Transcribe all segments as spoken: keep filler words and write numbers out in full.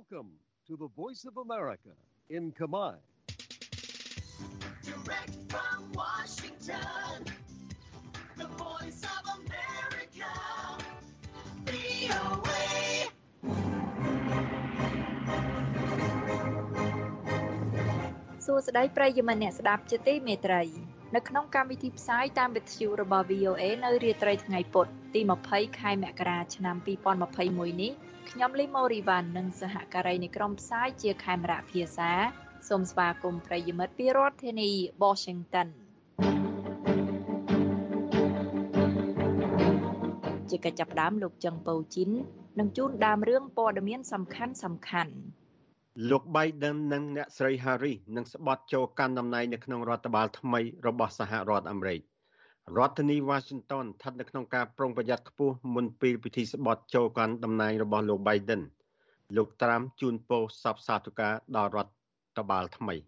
Welcome to the Voice of America in Khmer. Direct from Washington, the Voice of America, វី អូ เอសួស្តីប្រិយមិត្តអ្នកស្ដាប់ជាទីមេត្រីនៅក្នុងកម្មវិធីផ្សាយតាមវិទ្យុរបស់ វី អូ เอ នៅរាត្រីថ្ងៃពុធទីยี่สิบខែមករាឆ្នាំยี่สิบยี่สิบเอ็ดនេះខ្ញុំលីម៉ូរីវ៉ាន់និងសហការីនៃក្រុមផ្សាយជាខេមរៈភាសាសូមស្វាគមន៍ប្រិយមិត្តពីរដ្ឋធានី Washington ជាកិច្ចចាប់ផ្ដើមលោកចឹងពៅជីននឹងជូនដើមរឿងព័ត៌មានសំខាន់សំខាន់លោក Biden និងអ្នកស្រី Harris នឹងស្បត់ចូលកាន់តំណែងនៅក្នុងរដ្ឋបាលថ្មីរបស់សហរដ្ឋអាមេរិករដ្ឋធានី Washington ស្ថិតនៅក្នុងការប្រុងប្រយ័ត្នខ្ពស់មុនពេលពិធីស្បត់ចូលកាន់តំណែងរបស់លោក Biden លោក Trump ជូនពរសពសាធុការដល់រដ្ឋបាលថ្មី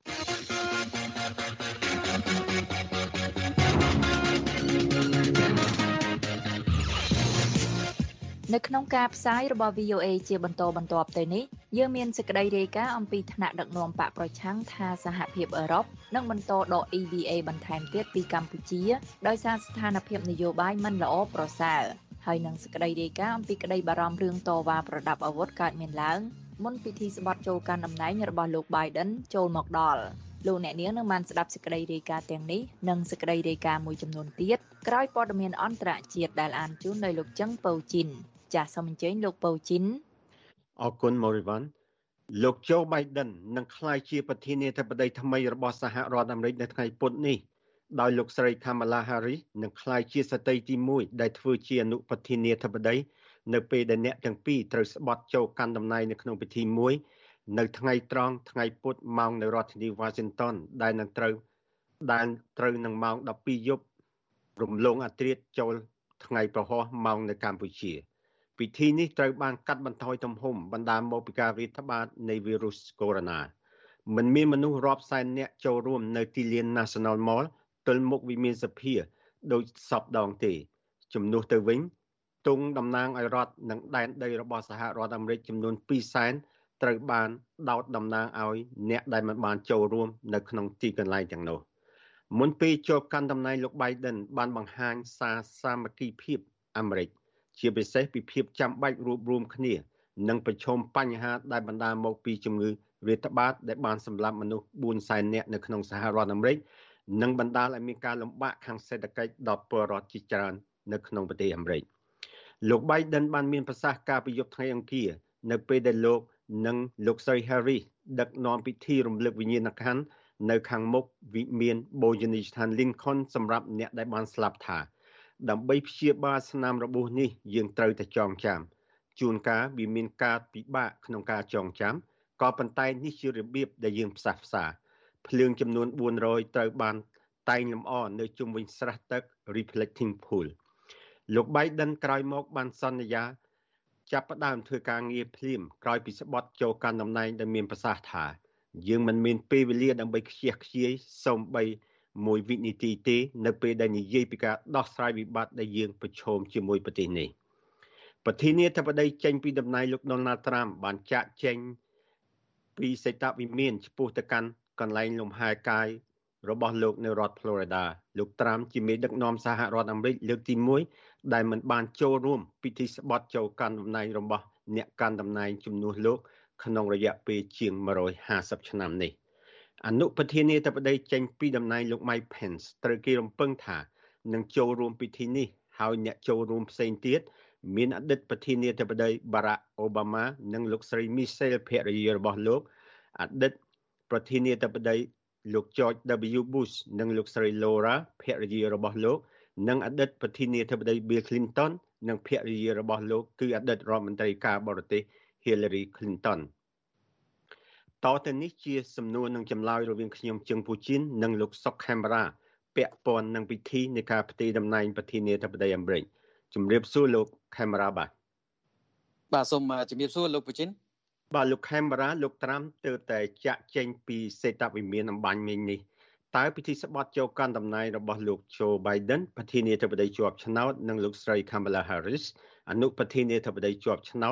នៅក្នុងការផ្សាយរបស់ វី អូ เอ ជាបន្តបន្ទាប់ទៅនេះយើងមានសេចក្តីរាយការណ៍អំពីថ្នាក់ដឹកនាំបកប្រឆាំងថាសហភាពអឺរ៉ុបនឹងបន្តដក អ៊ី វី เอ បន្ថែមទៀតពីកម្ពុជាដោយសារស្ថានភាពនយោបាយមិនល្អប្រសើរហើយនឹងសេចក្តីរាយការណ៍អំពីក្តីបារម្ភរឿងតវ៉ាប្រដាប់អាវុធកើតមានឡើងមុនពិធីស្បត់ចូលកាន់តំណែងរបស់លោក Biden ចូលមកដល់លោកអ្នកនាងនឹងបានស្ដាប់សេចក្តីរាយការណ៍ទាំងនេះនិងសេចក្តីរាយការណ៍មួយចំនួនទៀតក្រោយព័ត៌មានអន្តរជាតិដែលអានជូនដោយលោកចឹងពៅជីនចាសសូមអញ្ជើញលោកពៅជីនអរគុណ Morivan លោក Joe Biden នឹងក្លាយជាប្រធានាធិបតីថ្មីរបស់សហរដ្ឋអាមេរិកនៅថ្ងៃពុធនេះដោយលោកស្រី Kamala Harris នឹងក្លាយជាស្ត្រីទីមួយដែលធ្វើជាអនុប្រធានាធិបតីនៅពេលដែលអ្នកទាំងពីរត្រូវស្បត់ចូលកាន់តំណែងនៅក្នុងពិធីមួយនៅថ្ងៃត្រង់ថ្ងៃពុធម៉ោងនៅរដ្ឋធានី Washington ដែលនឹងត្រូវដែលត្រូវនឹងម៉ោងដប់ពីរយប់រំលងអធ្រាត្រចូលថ្ងៃប្រហោះម៉ោងនៅកម្ពុជាពិធីនេះត្រូវបានកាត់បន្ថយទំហំបណ្ដាលមកពីការរាតត្បាតនៃវីរុសកូវីដ -មិនមានមនុស្សរាប់សែននាក់ចូលរួមនៅទីលាន National Mall ទល់មុខវិមានសភាដោយសពដងទេជំនួសទៅវិញទង់តំណាងឲ្យរដ្ឋនិងដែនដីរបស់សហរដ្ឋអាមេរិកចំនួនពីរសែនត្រូវបានដោតតំណាងឲ្យអ្នកដែលមិនបានចូលរួមនៅក្នុងទីកន្លែងទាំងនោះមុនពេលចូលកាន់តំណែងលោក Biden បានបង្ហាញសារសាមគ្គីភាពអាមេរិកជាពិសេសពីភាពចាំបាច់រួបរวมគ្នានិងប្រឈមបញ្ហាដែលបណ្ដាលមកពីជំងឺរាតត្បាតដែលបានសម្លាប់មនុស្សបួនសែននាក់នៅក្នុងសហរដ្ឋអាមេរិកនិងបណ្ដាលឲ្យមានការលំបាកខាងសេដ្ឋកិច្ចដល់ពលរដ្ឋជាច្រើននៅក្នុងប្រទេសអាមេរិកលោក Biden បានមានប្រសាសន៍ការពីយប់ថ្ងៃអង្គារនៅពេលដែលលោកនិងលោកស្រី Harris ដឹកនាំពិធីរំលឹកវិញ្ញាណក្ខន្ធនៅខាងមុខវិមានបូជនីយដ្ឋាន Lincoln សម្រាប់អ្នកដែលបានស្លាប់ថាដើម្បីព្យាបាលស្នាមរបួសនេះយើងត្រូវតែចងចាំជួនកាលវាមានការពិបាកក្នុងការចងចាំក៏ប៉ុន្តែនេះជារបៀបដែលយើងផ្សះផ្សាភ្លើងចំនួនបួនរយត្រូវបានតែងលម្អនៅជុំវិញស្រះទឹក Reflecting Pool លោក Biden ក្រោយមកបានសន្យាចាប់ផ្ដើមធ្វើការងារភ្លាមក្រោយពីស្បត់ចូលកាន់តំណែងដែលមានប្រសាសន៍ថាយើងមិនមានពេលវេលាដើម្បីខ្ជះខ្ជាយសូម្បីមួយវិនាទីទេនៅពេលដែលនិយាយពីការដោះស្រាយវិបត្តិដែលយើងប្រឈមជាមួយប្រទេសនេះប្រធានាធិបតីចេញពីតំណែងលោក Donald Trump បានចាក់ចេញពីសេតវិមានឆ្ពោះទៅកាន់កន្លែងលំហែកាយរបស់លោកនៅរដ្ឋ Florida លោក Trump ជាមេដឹកនាំសហរដ្ឋអាមេរិកលើកទីមួយដែលមិនបានចូលរួមពិធីស្បត់ចូលកាន់តំណែងរបស់អ្នកកាន់តំណែងជំនួសលោកក្នុងរយៈពេលជាងមួយរយហាសិបឆ្នាំនេះអនុប្រធានាធិបតីចេញពីតំណែងលោក Mike Pence ត្រូវគេរំពឹងថានឹងចូលរួមពិធីនេះហើយអ្នកចូលរួមផ្សេងទៀតមានអតីតប្រធានាធិបតី Barack Obama និងលោកស្រី Michelle ភរិយារបស់លោកអតីតប្រធានាធិបតីលោក George W Bush និងលោកស្រី Laura ភរិយារបស់លោកនិងអតីតប្រធានាធិបតី Bill Clinton និងភរិយារបស់លោកគឺអតីតរដ្ឋមន្ត្រីការបរទេស Hillary Clintonតទៅនេះជាសំណួរនឹងចម្លើយរវាងខ្ញុំជឹងពូជីននិងលោកសុកខេមរាពាក់ព័ន្ធនឹងពិធីនៃការផ្ទេរតំណែងប្រធានាធិបតីអាមេរិកជំរាបសួរលោកខេមរាបាទបាទសូមជំរាបសួរលោកពូជីនបាទលោកខេមរាលោកត្រាំទើបតែចាក់ចេញពីសេតវិមានអំបញ្ញមិញនេះតើពិធីស្បត់ចូលកាន់តំណែងរបស់លោក Joe Biden ប្រធានាធិបតីជាប់ឆ្នោតនិងលោកស្រី Kamala Harris អនុប្រធានាធិបតីជាប់ឆ្នោត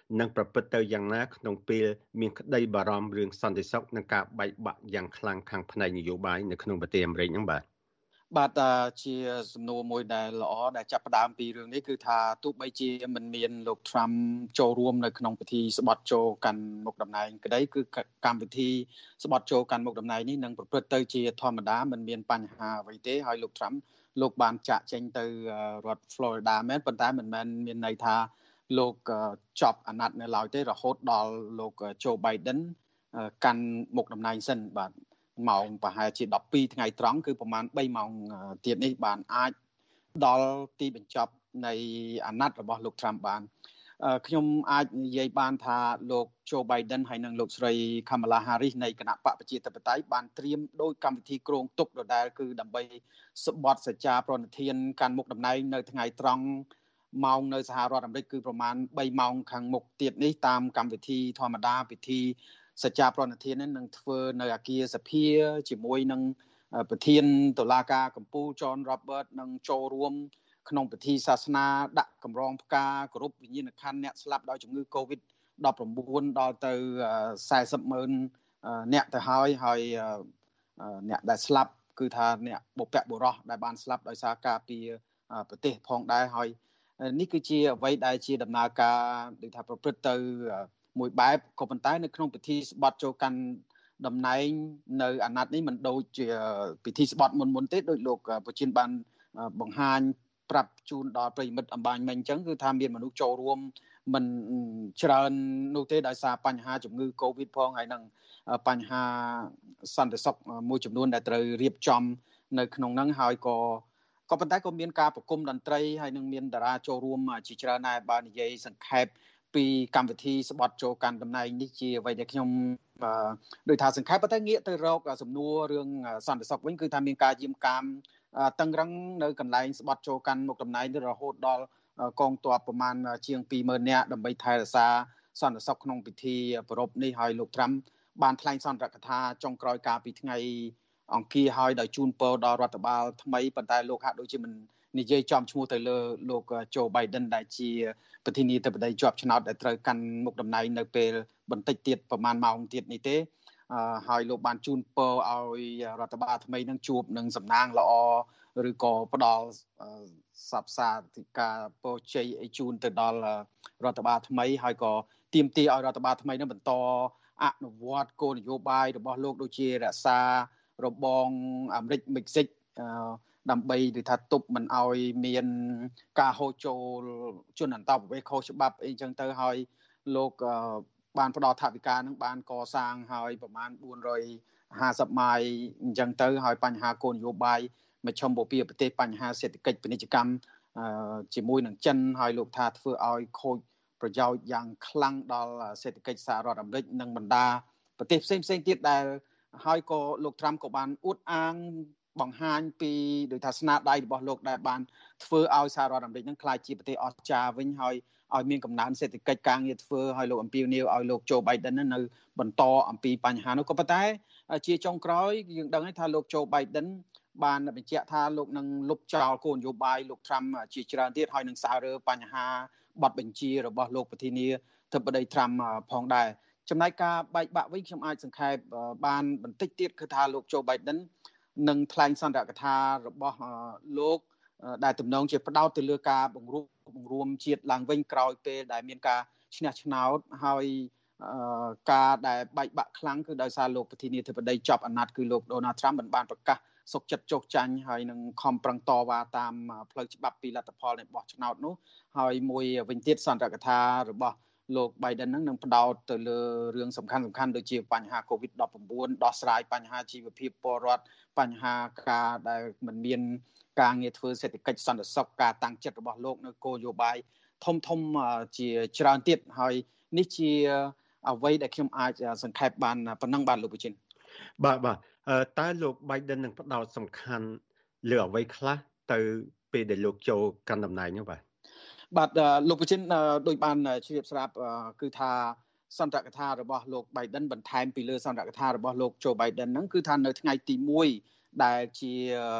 នឹងប្រព្រឹត្តទៅយ៉ាងណាក្នុងពេលមានក្តីបារម្ភរឿងសន្តិសុខនិងការបែកបាក់យ៉ាងខ្លាំងខាងផ្នែកនយោបាយនៅក្នុងប្រទេសអាមេរិកហ្នឹងបាទបាទជាសំណួរមួយដែលល្អដែលចាប់ផ្ដើមពីរឿងនេះគឺថាទោះបីជាមិនមានលោក Trump ចូលរួមនៅក្នុងពិធីស្បត់ចូលកាន់មុខតំណែងក្តីគឺកម្មវិធីស្បត់ចូលកាន់មុខតំណែងនេះនឹងប្រព្រឹត្តទៅជាធម្មតាមិនមានបញ្ហាអ្វីទេហើយលោក Trump លោកបានចាក់ចេញទៅរដ្ឋ Florida មែនប៉ុន្តែមិនមែនមានន័យថាលោកចប់អាណត្តិនៅឡើយទេរហូតដល់លោក Joe Biden កាន់មុខតំណែងសិនបាទម៉ោងប្រហែលជាដប់ពីរថ្ងៃត្រង់គឺប្រហែលបីម៉ោងទៀតនេះបានអាចដល់ទីបញ្ចប់នៃអាណត្តិរបស់លោក Trump បានខ្ញុំអាចនិយាយបានថាលោក Joe Biden ហើយនិងលោកស្រី Kamala Harris នៃគណៈបកប្រជាធិបតេយ្យបានត្រៀមដោយកម្មវិធីគ្រោងទុកដដែលគឺដើម្បីស្បត់សច្ចាប្រណិធានកាន់មុខតំណែងនៅថ្ងៃត្រង់ម៉ោងនៅសហរដ្ឋអាមេរិកគឺប្រមាណបីម៉ោងខាងមុខទៀតនេះតាមកម្មវិធីធម្មតាពិធីសច្ចាប្រណិធាននឹងធ្វើនៅអគារសភាជាមួយនឹងប្រធានតុលាការកំពូល John Roberts នឹងចូលរួមក្នុងពិធីសាសនាដាក់កម្រងផ្កាគោរពវិញ្ញាណក្ខន្ធអ្នកស្លាប់ដោយជំងឺ COVID ដប់ប្រាំបួន ដល់ទៅសែសិបម៉ឺនអ្នកទៅហើយហើយអ្នកដែលស្លាប់គឺថាអ្នកបុព្វបុរសដែលបានស្លាប់ដោយសារការពារប្រទេសផងដែរហើយនេះគឺជាអ្វីដែលជាដំណើរការដូចថាប្រព្រឹត្តទៅមួយបែបក៏ប៉ុន្តែនៅក្នុងពិធីស្បត់ចូលកាន់តំណែងនៅអាណត្តិនេះមិនដូចជាពិធីស្បត់មុនមុនទេដោយលោកប្រជិនបានបង្ហាញប្រាប់ជូនដល់ប្រិយមិត្តអំបញ្ញមិញអញ្ចឹងគឺថាមានមនុស្សចូលរួមមិនច្រើននោះទេដោយសារបញ្ហាជំងឺ COVID ផងហើយនិងបញ្ហាសន្តិសុខមួយចំនួនដែលត្រូវរៀបចំនៅក្នុងហ្នឹងហើយក៏ក៏ប៉ុន្តែក៏មានការប្រគំតន្ត្រីហើយនឹងមានតារាចូលរួមជាច្រើនដែរបើនិយាយសង្ខេបពីកម្មវិធីស្បត់ចូលកាន់តំណែងនេះជាអ្វីដែលខ្ញុំដោយថាសង្ខេបប៉ុន្តែងាកទៅរកសំណួររឿងសន្តិសុខវិញគឺថាមានការយាមកាមតឹងរឹងនៅកន្លែងស្បត់ចូលកាន់មុខតំណែងរហូតដល់កងទ័ពប្រមាណជាងពីរម៉ឺននាក់ដើម្បីថែរក្សាសន្តិសុខក្នុងពិធីប្រពៃនេះហើយលោក Trump បានថ្លែងសន្ទរកថាចុងក្រោយកាលពីថ្ងៃអង្គារហើយដោយជូនពរដល់រដ្ឋបាលថ្មីប៉ុន្តែលោកហាក់ដូចជាមិននិយាយចំឈ្មោះទៅលើលោក Joe Biden ដែលជាប្រធានាធិបតីជាប់ឆ្នោតដែលត្រូវកាន់មុខតំណែងនៅពេលបន្តិចទៀតប្រហែលម៉ោងទៀតនេះទេហើយលោកបានជូនពរឲ្យរដ្ឋបាលថ្មីនឹងជួបនឹងសំណាងល្អឬក៏ផ្ដល់សព្វសាធិការពរជ័យឲ្យជូនទៅដល់រដ្ឋបាលថ្មីហើយក៏ទាមទារឲ្យរដ្ឋបាលថ្មីនឹងបន្តអនុវត្តគោលនយោបាយរបស់លោកដូចជារក្សារបងអាមេរិកមិចស៊ិកដើម្បីដូចថាទប់មិនឲ្យមានការហូរចូលជនអន្តោប្រវេសន៍ខុសច្បាប់អីចឹងទៅហើយលោកបានផ្ដល់ថវិកានឹងបានកសាងហើយប្រមាណបួនរយห้าสิบម៉ាយអញ្ចឹងទៅហើយបញ្ហាគោលនយោបាយមជ្ឈមបូព៌ាប្រទេសបញ្ហាសេដ្ឋកិច្ចពាណិជ្ជកម្មជាមួយនឹងចិនហើយលោកថាធ្វើឲ្យខូចប្រយោជន៍យ៉ាងខ្លាំងដល់សេដ្ឋកិច្ចសហរដ្ឋអាមេរិកនិងបណ្ដាប្រទេសផ្សេងផ្សេងទៀតដែលហើយក៏លោក Trump ក៏បានអួតអាងបង្ហាញពីដោយថាស្នាដៃរបស់លោកដែលបានធ្វើឲ្យសហរដ្ឋអាមេរិកនឹងក្លាយជាប្រទេសអស្ចារ្យវិញហើយឲ្យមានកំណើនសេដ្ឋកិច្ចការងារធ្វើឲ្យលោកអំពាវនាវឲ្យលោក Joe Biden នៅបន្តអំពីបញ្ហានោះក៏ប៉ុន្តែជាចុងក្រោយយើងដឹងថាលោក Joe Biden បានបញ្ជាក់ថាលោកនឹងលុបចោលគោលនយោបាយលោក Trump ជាច្រើនទៀតហើយនឹងសាររើបញ្ហាបទបញ្ជារបស់លោកប្រធានាធិបតី Trump ផងដែរចំណែកការបែកបាក់វិញខ្ញុំអាចសង្ខេបបានបន្តិចទៀតគឺថាលោក Joe Biden នឹងថ្លែងសន្ទរកថារបស់លោកដែលទំនងជាផ្ដោតទៅលើការបង្រួបបង្រួមជាតិឡើងវិញក្រោយពេលដែលមានការឈ្នះឆ្នោតហើយការដែលបែកបាក់ខ្លាំងគឺដោយសារលោកប្រធានាធិបតីចប់អាណត្តិគឺលោក Donald Trump មិនបានប្រកាសសុខចិត្តចុះចាញ់ហើយនឹងខំប្រឹងតវ៉ាតាមផ្លូវច្បាប់ពីលទ្ធផលនៃបោះឆ្នោតនោះហើយមួយវិញទៀតសន្ទរកថារបស់លោក Biden នឹងនឹងផ្ដោតទៅលើរឿងសំខាន់សំខាន់ដូចជាបញ្ហា COVID ដប់ប្រាំបួន ដោះស្រាយបញ្ហាជីវភាពពលរដ្ឋបញ្ហាការដែលមិនមានការងារធ្វើសេដ្ឋកិច្ចសន្តិសុខការតាំងចិត្តរបស់លោកនៅគោលនយោបាយធំធំជាច្រើនទៀតហើយនេះជាអ្វីដែលខ្ញុំអាចសង្ខេបបានប៉ុណ្ណឹងបាទលោកប្រជិនបាទបាទតើលោក Biden នឹងផ្ដោតសំខាន់លើអ្វីខ្លះទៅពេលដែលលោកចូលកាន់តំណែងនោះបាទបាទលោកប្រជិនដោយបានជ្រាបស្រាប់គឺថាសន្ទរកថារបស់លោក Biden បន្ថែមពីលើសន្ទរកថារបស់លោក Joe Biden ហ្នឹងគឺថានៅថ្ងៃទីមួយដែលជា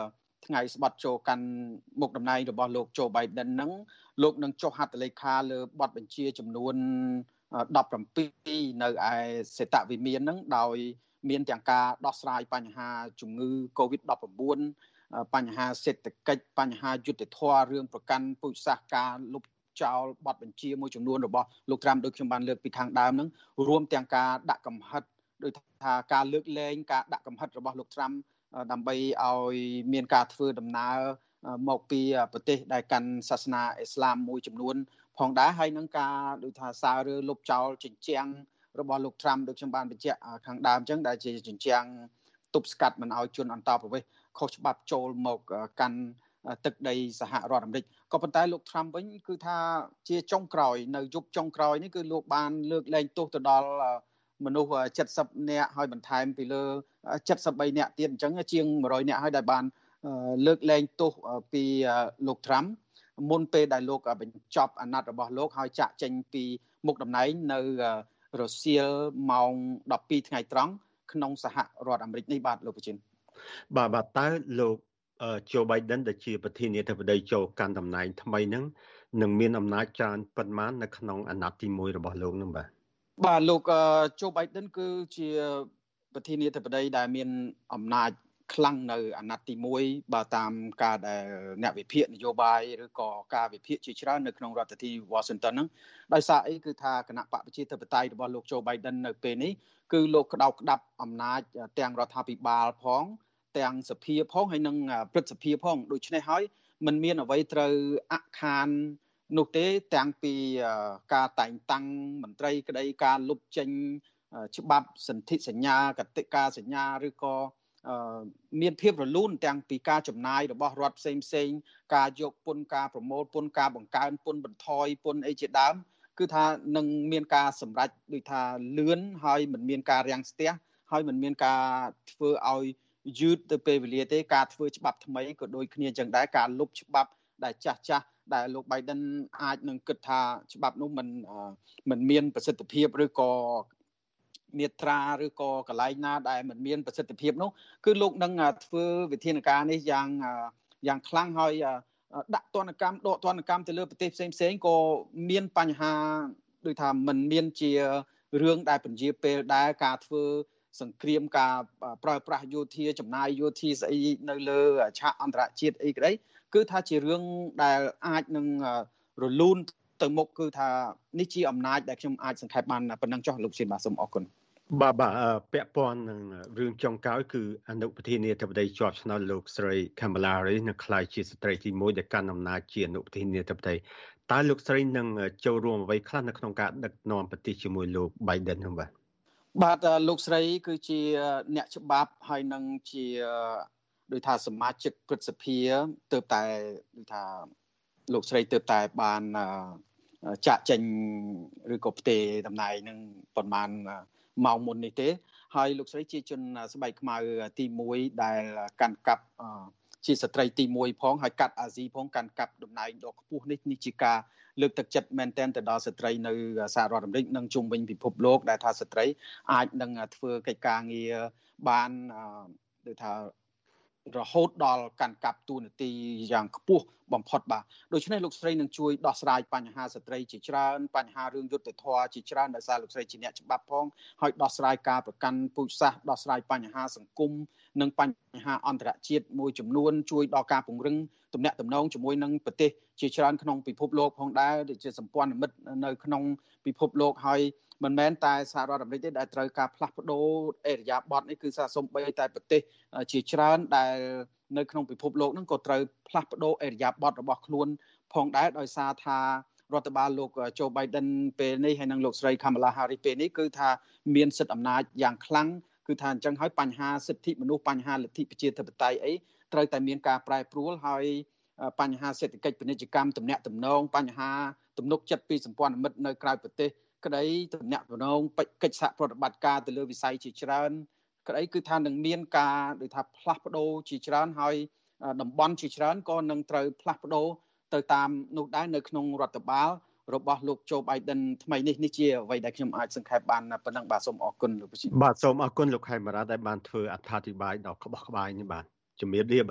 ថ្ងៃស្បត់ចូលកាន់មុខតំណែងរបស់លោក Joe Biden ហ្នឹងលោកនឹងចុះហត្ថលេខាលើបទបញ្ជាចំនួនដប់ប្រាំពីរនៅឯសេតវិមានហ្នឹងដោយមានទាំងការដោះស្រាយបញ្ហាជំងឺ កូវីដ ដប់ប្រាំបួន បញ្ហាសេដ្ឋកិច្ចបញ្ហាយុត្តិធម៌រឿងប្រកាន់ពូជសាសន៍ការលុបចោលបទបញ្ជាមួយចំនួនរបស់លោក Trump ដូចខ្ញុំបានលើកពីខាងដើមហ្នឹងរួមទាំងការដាក់កំហិតដោយថាការលើកលែងការដាក់កំហិតរបស់លោក Trump ដើម្បីឲ្យមានការធ្វើដំណើរមកពីប្រទេសដែលកាន់សាសនាអ៊ីស្លាមមួយចំនួនផងដែរហើយនឹងការដូចថាសាររើលុបចោលជញ្ជាំងរបស់លោក Trump ដូចខ្ញុំបានបញ្ជាក់ខាងដើមអញ្ចឹងដែលជាជញ្ជាំងទប់ស្កាត់មិនឲ្យជនអន្តោប្រវេសន៍ខុសច្បាប់ចូលមកកាន់ទឹកដីសហរដ្ឋអាមេរិកក៏ប៉ុន្តែលោក Trump វិញគឺថាជាចុងក្រោយនៅយប់ចុងក្រោយនេះគឺលោកបានលើកលែងទោសទៅដល់មនុស្សเจ็ดสิบនាក់ហើយបន្ថែមពីលើเจ็ดสิบ三នាក់ទៀតអញ្ចឹងជាងmột trămនាក់ហើយដែលបានលើកលែងទោសពីលោក Trump មុនពេលដែលលោកបញ្ចប់អាណត្តិរបស់លោកហើយចាក់ចេញពីមុខតំណែងនៅរសៀលម៉ោងដប់ពីរថ្ងៃត្រង់ក្នុងសហរដ្ឋអាមេរិកនេះបាទលោកប្រជិនបាទបាទតើលោក Joe Biden ដែលជាប្រធានាធិបតីចូលកាន់តំណែងថ្មីហ្នឹងនឹងមានអំណាចច្រើនប៉ុន្មាននៅក្នុងអាណត្តិទីមួយរបស់លោកហ្នឹងបាទបាទលោក Joe Biden គឺជាប្រធានាធិបតីដែលមានអំណាចខ្លាំងនៅអាណត្តិទីមួយបើតាមការដែលអ្នកវិភាគនយោបាយឬក៏ការវិភាគជាច្រើននៅក្នុងរដ្ឋធានី Washington ហ្នឹងដោយសារអីគឺថាគណៈបកប្រជាធិបតេយ្យរបស់លោក Joe Biden នៅពេលនេះគឺលោកក្តោបក្តាប់អំណាចទាំងរដ្ឋាភិបាលផងទាំងសភាផងហើយនិងព្រឹទ្ធសភាផងដូច្នេះហើយมันមានអ្វីត្រូវអខាននោះទេទាំងពីការតែងតាំងមន្ត្រីក្តីការលុបចេញច្បាប់សន្ធិសញ្ញាកតិកាសញ្ញាឬក៏មានភាពរលូនទាំងពីការចំណាយរបស់រដ្ឋផ្សេងផ្សេងការយកពន្ធការប្រមូលពន្ធការបង្កើនពន្ធបន្ថយពន្ធអីជាដើមគឺថានឹងមានការសម្រេចដូចថាលឿនហើយមិនមានការរាំងស្ទះហើយមិនមានការធ្វើឲ្យយឺតទៅពេលវេលាទេការធ្វើច្បាប់ថ្មីក៏ដូចគ្នាចឹងដែរការលុបច្បាប់ដែលចាស់ចាស់ដែលលោក Biden អាចនឹងគិតថាច្បាប់នោះមិនមិនមានប្រសិទ្ធភាពឬក៏មាត្រាឬក៏កន្លែងណាដែលមិនមានប្រសិទ្ធភាពនោះគឺលោកនឹងធ្វើវិធានការនេះយ៉ាងយ៉ាងខ្លាំងហើយដាក់ទណ្ឌកម្មដកទណ្ឌកម្មទៅលើប្រទេសផ្សេងផ្សេងក៏មានបញ្ហាដូចថាមិនមានជារឿងដែលពន្យាពេលដែរការធ្វើសង្គ្រាមការប្រើប្រាស់យោធាចំណាយយោធាស្អីនៅលើឆាកអន្តរជាតិអីក្តីគឺថាជារឿងដែលអាចនឹងរលូនទៅមុខគឺថានេះជាអំណាចដែលខ្ញុំអាចសង្ខេបបានប៉ុណ្ណឹងចុះលោកសៀនបាទសូមអរគុណបាទបាទពាក់ព័ន្ធនឹងរឿងចុងក្រោយគឺអនុប្រធានាធិបតីជាប់ឆ្នោតលោកស្រី Kamala Harris នឹងក្លាយជាស្ត្រីទីមួយដែលកាន់អំណាចជាអនុប្រធានាធិបតីតើលោកស្រីនឹងចូលរួមអ្វីខ្លះនៅក្នុងការដឹកនាំប្រទេសជាមួយលោក Biden ហ្នឹងបាទបាទលោកស្រីគឺជាអ្នកច្បាប់ហើយនឹងជាដោយថាសមាជិកព្រឹទ្ធសភាទើបតែដូចថាលោកស្រីទើបតែបានចាក់ចេញឬក៏ផ្ទេរតំណែងនឹងប្រហែលម៉ោងមុននេះទេហើយលោកស្រីជាជនស្បែកខ្មៅទីមួយដែលកាន់កាប់ជាស្ត្រីទីមួយផងហើយកាត់អាស៊ីផងកាន់កាប់តំណែងដ៏ខ្ពស់នេះនេះជាការលើកទឹកចិត្តមែនទែនទៅដល់ស្ត្រីនៅសហរដ្ឋអាមេរិកនិងជុំវិញពិភពលោកដែលថាស្ត្រីអាចនឹងធ្វើកិច្ចការងារបានដូចថារហូតដល់កាន់កាប់តួនាទីយ៉ាងខ្ពស់បំផុតបាទដូច្នេះលោកស្រីនឹងជួយដោះស្រាយបញ្ហាស្ត្រីជាច្រើនបញ្ហារឿងយុត្តិធម៌ជាច្រើនដោយសារលោកស្រីជាអ្នកច្បាប់ផងហើយដោះស្រាយការប្រកាន់ពូជសាសន៍ដោះស្រាយបញ្ហាសង្គមនិងបញ្ហាអន្តរជាតិមួយចំនួនជួយដល់ការពង្រឹងទំនាក់ទំនងជាមួយនឹងប្រទេសជាច្រើនក្នុងពិភពលោកផងដែរដូចជាសម្ព័ន្ធមិត្តនៅក្នុងពិភពលោកហើយមិនមែនតែសហរដ្ឋអាមេរិកទេដែលត្រូវការផ្លាស់ប្ដូរអេរយាប័តនេះគឺថាសូម្បីតែប្រទេសជាច្រើនដែលនៅក្នុងពិភពលោកហ្នឹងក៏ត្រូវផ្លាស់ប្ដូរអេរយាប័តរបស់ខ្លួនផងដែរដោយសារថារដ្ឋបាលលោក Joe Biden ពេលនេះហើយនិងលោកស្រី Kamala Harris ពេលនេះគឺថាមានសិទ្ធិអំណាចយ៉ាងខ្លាំងគឺថាអញ្ចឹងហើយបញ្ហាសិទ្ធិមនុស្សបញ្ហាលទ្ធិប្រជាធិបតេយ្យអីត្រូវតែមានការប្រែប្រួលហើយបញ្ហាសេដ្ឋកិច្ចពាណិជ្ជកម្មទំនាក់ទំនងបញ្ហាទំនុកចិត្តពីសម្ព័ន្ធមិត្តនៅក្រៅប្រទេសក្តីទំនាក់ទំនងកិច្ចសហប្រតិបត្តិការទៅលើវិស័យជាច្រើនក្តីគឺថានឹងមានការដូចថាផ្លាស់ប្ដូរជាច្រើនហើយតំបន់ជាច្រើនក៏នឹងត្រូវផ្លាស់ប្ដូរទៅតាមនោះដែរនៅក្នុងរដ្ឋបាលរបស់លោក Joe Biden ថ្មីនេះនេះជាអ្វីដែលខ្ញុំអាចសង្ខេបបានប៉ុណ្ណឹងបាទសូមអរគុណលោកប្រធានបាទសូមអរគុណលោកខេមរាដែលបានធ្វើអត្ថាធិប្បាយដល់ក្បោះក្បាយនេះបាទជំរាបលាបាទ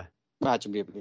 បាទជំរាបលា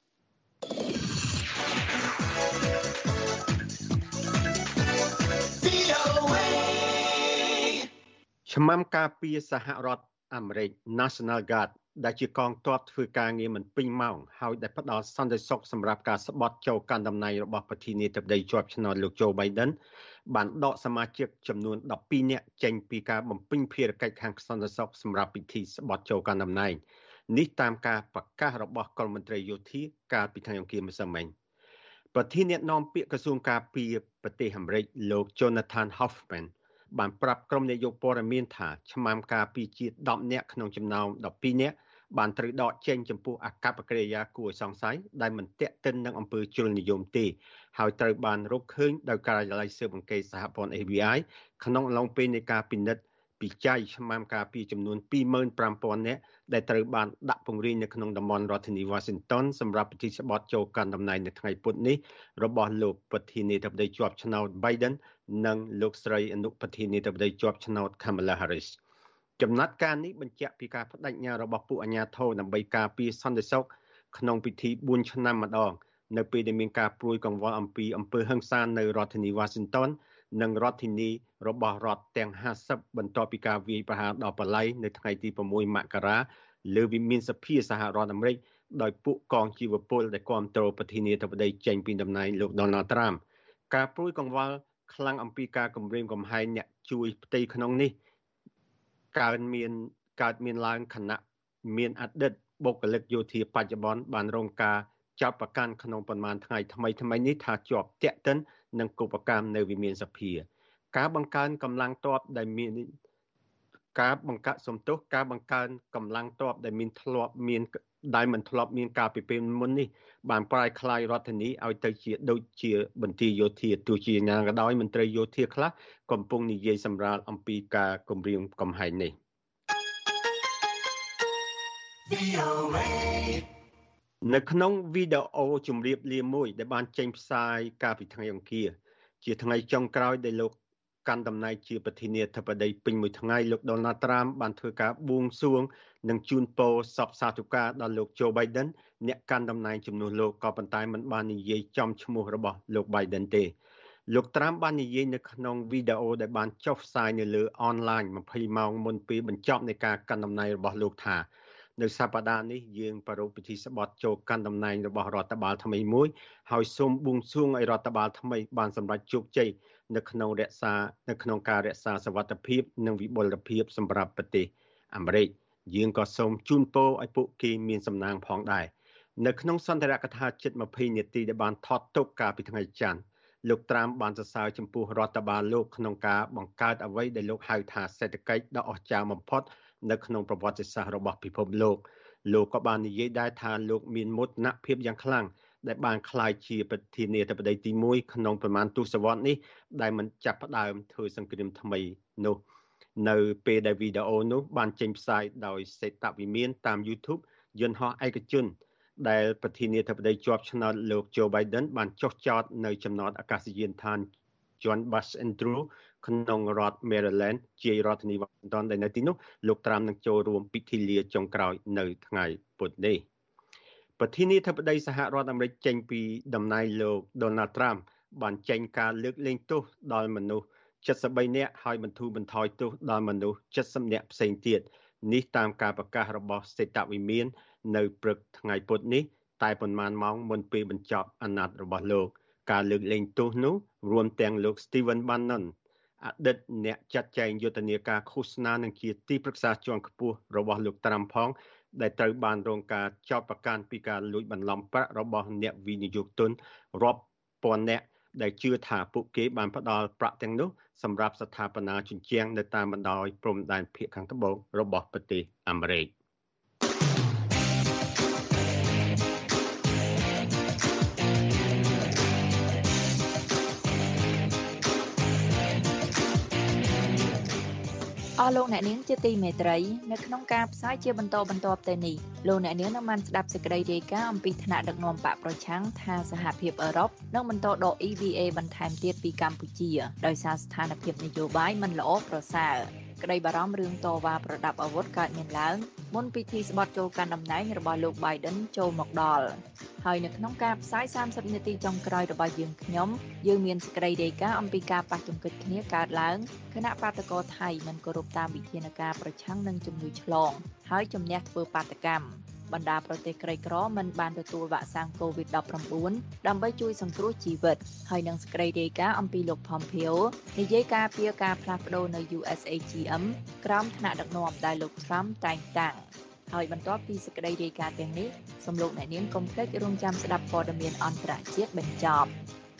ឆ្មាំការពារសហរដ្ឋអាមេរិក National Guard ដែលជាកងទ័ពធ្វើការងារមិនពេញម៉ោងហើយដែលផ្ដល់សន្តិសុខសម្រាប់ការស្បត់ចូលកាន់តំណែងរបស់ប្រធានាធិបតីជាប់ឆ្នោតលោក Joe Biden បានដកសមាជិកចំនួនដប់ពីរនាក់ចេញពីការបំពេញភារកិច្ចខាងសន្តិសុខសម្រាប់ពិធីស្បត់ចូលកាន់តំណែងនេះតាមការប្រកាសរបស់កុលមន្ត្រីយោធាកាលពីថ្ងៃអង្គារម្សិលមិញប្រធានអ្នកនាំពាក្យក្រសួងការពារប្រទេសអាមេរិកលោក Jonathan Hoffmanបានប្រាប់ក្រុមនាយកព័ត៌មានថាឆ្មាំការពារជាតិដប់នាក់ក្នុងចំណោមដប់ពីរនាក់បានត្រូវដកចេញចំពោះអកប្បកិរិយាគួរឲ្យសង្ស័យដែលមិនទាក់ទិននឹងអំពើជ្រុលនិយមទេហើយត្រូវបានរកឃើញដោយការិយាល័យស៊ើបអង្កេតសហព័ន្ធ F B I ក្នុងអំឡុងពេលនៃការពិនិត្យពិច័យឆ្មាំការពារចំនួនពីរម៉ឺនប្រាំពាន់នាក់ដែលត្រូវបានដាក់ពង្រាយនៅក្នុងតំបន់រដ្ឋធានី Washington សម្រាប់ពិធីស្បត់ចូលកាន់តំណែងនៅថ្ងៃពុធនេះរបស់លោកប្រធានាធិបតីជាប់ឆ្នោត Biden និងលោកស្រីអនុប្រធានាធិបតីជាប់ឆ្នោត Kamala Harris ចំណាត់ការនេះបញ្ជាក់ពីការបដិញ្ញារបស់ពួកអាជ្ញាធរដើម្បីការពារសន្តិសុខក្នុងពិធីបួនឆ្នាំម្ដងនៅពេលដែលមានការព្រួយកង្វល់អំពីអំពើហិង្សានៅរដ្ឋធានី Washington និងរដ្ឋធានីរបស់រដ្ឋទាំងห้าสิบបន្ទាប់ពីការវាយប្រហារដល់បល័យនៅថ្ងៃទីหกមករាលើវិមានសភាសហរដ្ឋអាមេរិកដោយពួកកងជីវពលដែលគាំទ្រប្រធានាធិបតីចេញពីតំណែងលោក Donald Trump ការព្រួយកង្វល់ខ្លាំងអំពីការគម្រាមកំហែងអ្នកជួយផ្ទៃក្នុងនេះកើតមានកើតមានឡើងខណៈមានអតីតបុគ្គលិកយោធាបច្ចុប្បន្នបានរងការចាប់ប្រកាន់ក្នុងប្រមាណថ្ងៃថ្មីថ្មីនេះថាជាប់តាក់ទិននឹងកុបកម្មនៅវិមានសភាការបង្កើនកម្លាំងទ័ពដែលមានការបង្កើតសំទោសការបង្កើនកម្លាំងទ័ពដែលមានធ្លាប់មានដែលមិនធ្លាប់មានការពីពេលមុននេះបានប្រែក្លាយរដ្ឋធានីឲ្យទៅជាដូចជាបន្ទាយយោធាទោះជាយ៉ាងណាក៏ដោយមន្ត្រីយោធាខ្លះកំពុងនិយាយសម្រាលអំពីការគម្រាមកំហែងនេះនៅក្នុងវីដេអូជម្រាបលាមួយដែលបានចេញផ្សាយកាលពីថ្ងៃអង្គារជាថ្ងៃចុងក្រោយដែលលោកកាន់តំណែងជាប្រធានាធិបតីពេញមួយថ្ងៃលោក Donald Trump បានធ្វើការបួងសួងនិងជូនពរសពសាធុការដល់លោក Joe Biden អ្នកកាន់តំណែងជំនួសលោកក៏ប៉ុន្តែមិនបាននិយាយចំឈ្មោះរបស់លោក Biden ទេលោក Trump បាននិយាយនៅក្នុងវីដេអូដែលបានចុះផ្សាយនៅលើអនឡាញยี่สิบម៉ោងមុនពេលបញ្ចប់នៃការកាន់តំណែងរបស់លោកថានៅសប្តាហ៍នេះយើងប្រារព្ធពិធីស្បត់ចូលកាន់តំណែងរបស់រដ្ឋបាលថ្មីមួយហើយសូមបួងសួងឲ្យរដ្ឋបាលថ្មីបានសម្រេចជោគជ័យនៅក្នុងរក្សានៅក្នុងការរក្សាសុវត្ថិភាពនិងវិបុលភាពសម្រាប់ប្រទេសអាមេរិកយើងក៏សូមជូនពរឲ្យពួកគេមានសំណាងផងដែរនៅក្នុងសន្ទរកថាជិតยี่สิบនាទីដែលបានថតទុកកាលពីថ្ងៃច័ន្ទលោក Trump បានសរសើរចំពោះរដ្ឋបាលលោកក្នុងការបង្កើតអ្វីដែលលោកហៅថាសេដ្ឋកិច្ចដ៏អស្ចារ្យបំផុតនៅក្នុងប្រវត្តិសាស្ត្ររបស់ពិភពលោកលោកក៏បាននិយាយដែរថាលោកមានមោទនភាពយ៉ាងខ្លាំងដែលបានក្លាយជាប្រធានាធិបតីទីមួយក្នុងប្រមាណទសវត្សរ៍នេះដែលមិនចាប់ផ្ដើមធ្វើសង្គ្រាមថ្មីនោះនៅពេលដែលវីដេអូនោះបានចេញផ្សាយដោយសេតវិមានតាម YouTube យន្តហោះឯកជនដែលប្រធានាធិបតីជាប់ឆ្នោតលោក Joe Biden បានចុះចតនៅចំណតអាកាសយានដ្ឋាន John Bush Andrews ក្នុងរដ្ឋ Maryland ជារដ្ឋធានី Washington ដែលនៅទីនោះលោក Trump នឹងចូលរួមពិធីលាចុងក្រោយនៅថ្ងៃពុធនេះប្រធានាធិបតីសហរដ្ឋអាមេរិកចេញពីតំណែងលោក Donald Trump បានចេញការលើកលែងទោសដល់មនុស្ស七十三នាក់ហើយបន្ធូរបន្ថយទោសដល់មនុស្ស七十នាក់ផ្សេងទៀតនេះតាមការប្រកាសរបស់សេតវិមាននៅព្រឹកថ្ងៃពុធនេះតែប៉ុន្មានម៉ោងមុនពេលបញ្ចប់អាណត្តិរបស់លោកការលើកលែងទោសនោះរួមទាំងលោក Stephen Bannon អតីតអ្នកចាត់ចែងយុទ្ធនាការឃោសនានិងជាទីប្រឹក្សាជាន់ខ្ពស់របស់លោក Trump ផងដែលត្រូវបានរងការចោទប្រកាន់ពីការលួចបន្លំប្រាក់របស់អ្នកវិនិយោគទុនរាប់ពាន់នាក់ដែលជឿថាពួកគេបានផ្ដល់ប្រាក់ទាំងនោះសម្រាប់ស្ថាបនាជញ្ជាំងនៅតាមបណ្ដោយព្រំដែនភាគខាងត្បូងរបស់ប្រទេសអាមេរិកអស់លោកអ្នកនាងជាទីមេត្រីនៅក្នុងការផ្សាយជាបន្តបន្ទាប់ទៅនេះលោកអ្នកនាងនឹងបានស្ដាប់សេចក្តីរាយការណ៍អំពីថ្នាក់ដឹកនាំបកប្រឆាំងថាសហភាពអឺរ៉ុបនឹងបន្តដក E V A បន្ថែមទៀតពីកម្ពុជាដោយសារស្ថានភាពនយោបាយមិនល្អប្រសើរក្តីបារម្ភរឿងតវ៉ាប្រដាប់អាវុធកើតមានឡើងមុនពិធីស្បត់ចូលកាន់តំណែងរបស់លោក Biden ចូលមកដល់ហើយនៅក្នុងការផ្សាយសាមសិបនាទីចុងក្រោយរបស់យើងខ្ញុំយើងមានសេចក្តីរាយការណ៍អំពីការប៉ះទង្គិចគ្នាកើតឡើងគណៈបាតកោថៃមិនគោរពតាមវិធានការប្រឆាំងនឹងជំងឺឆ្លងហើយជំនះធ្វើបាតកម្មបណ្ដាប្រទេសក្រីក្រមិនបានទទួលវ៉ាក់សាំង កូវីដ ដប់ប្រាំបួន ដើម្បីជួយសង្គ្រោះជីវិតហើយនឹងសេចក្តីរាយការណ៍អំពីលោក Pompeo និយាយការពីការផ្លាស់ប្ដូរនៅ U S A G M ក្រោមថ្នាក់ដឹកនាំដែលលោក Trump តែងតាំងហើយបន្ទាប់ពីសេចក្តីរាយការណ៍ទាំងនេះសូមលោកអ្នកនាងកុំភ្លេចរងចាំស្ដាប់ព័ត៌មានអន្តរជាតិបញ្ចប់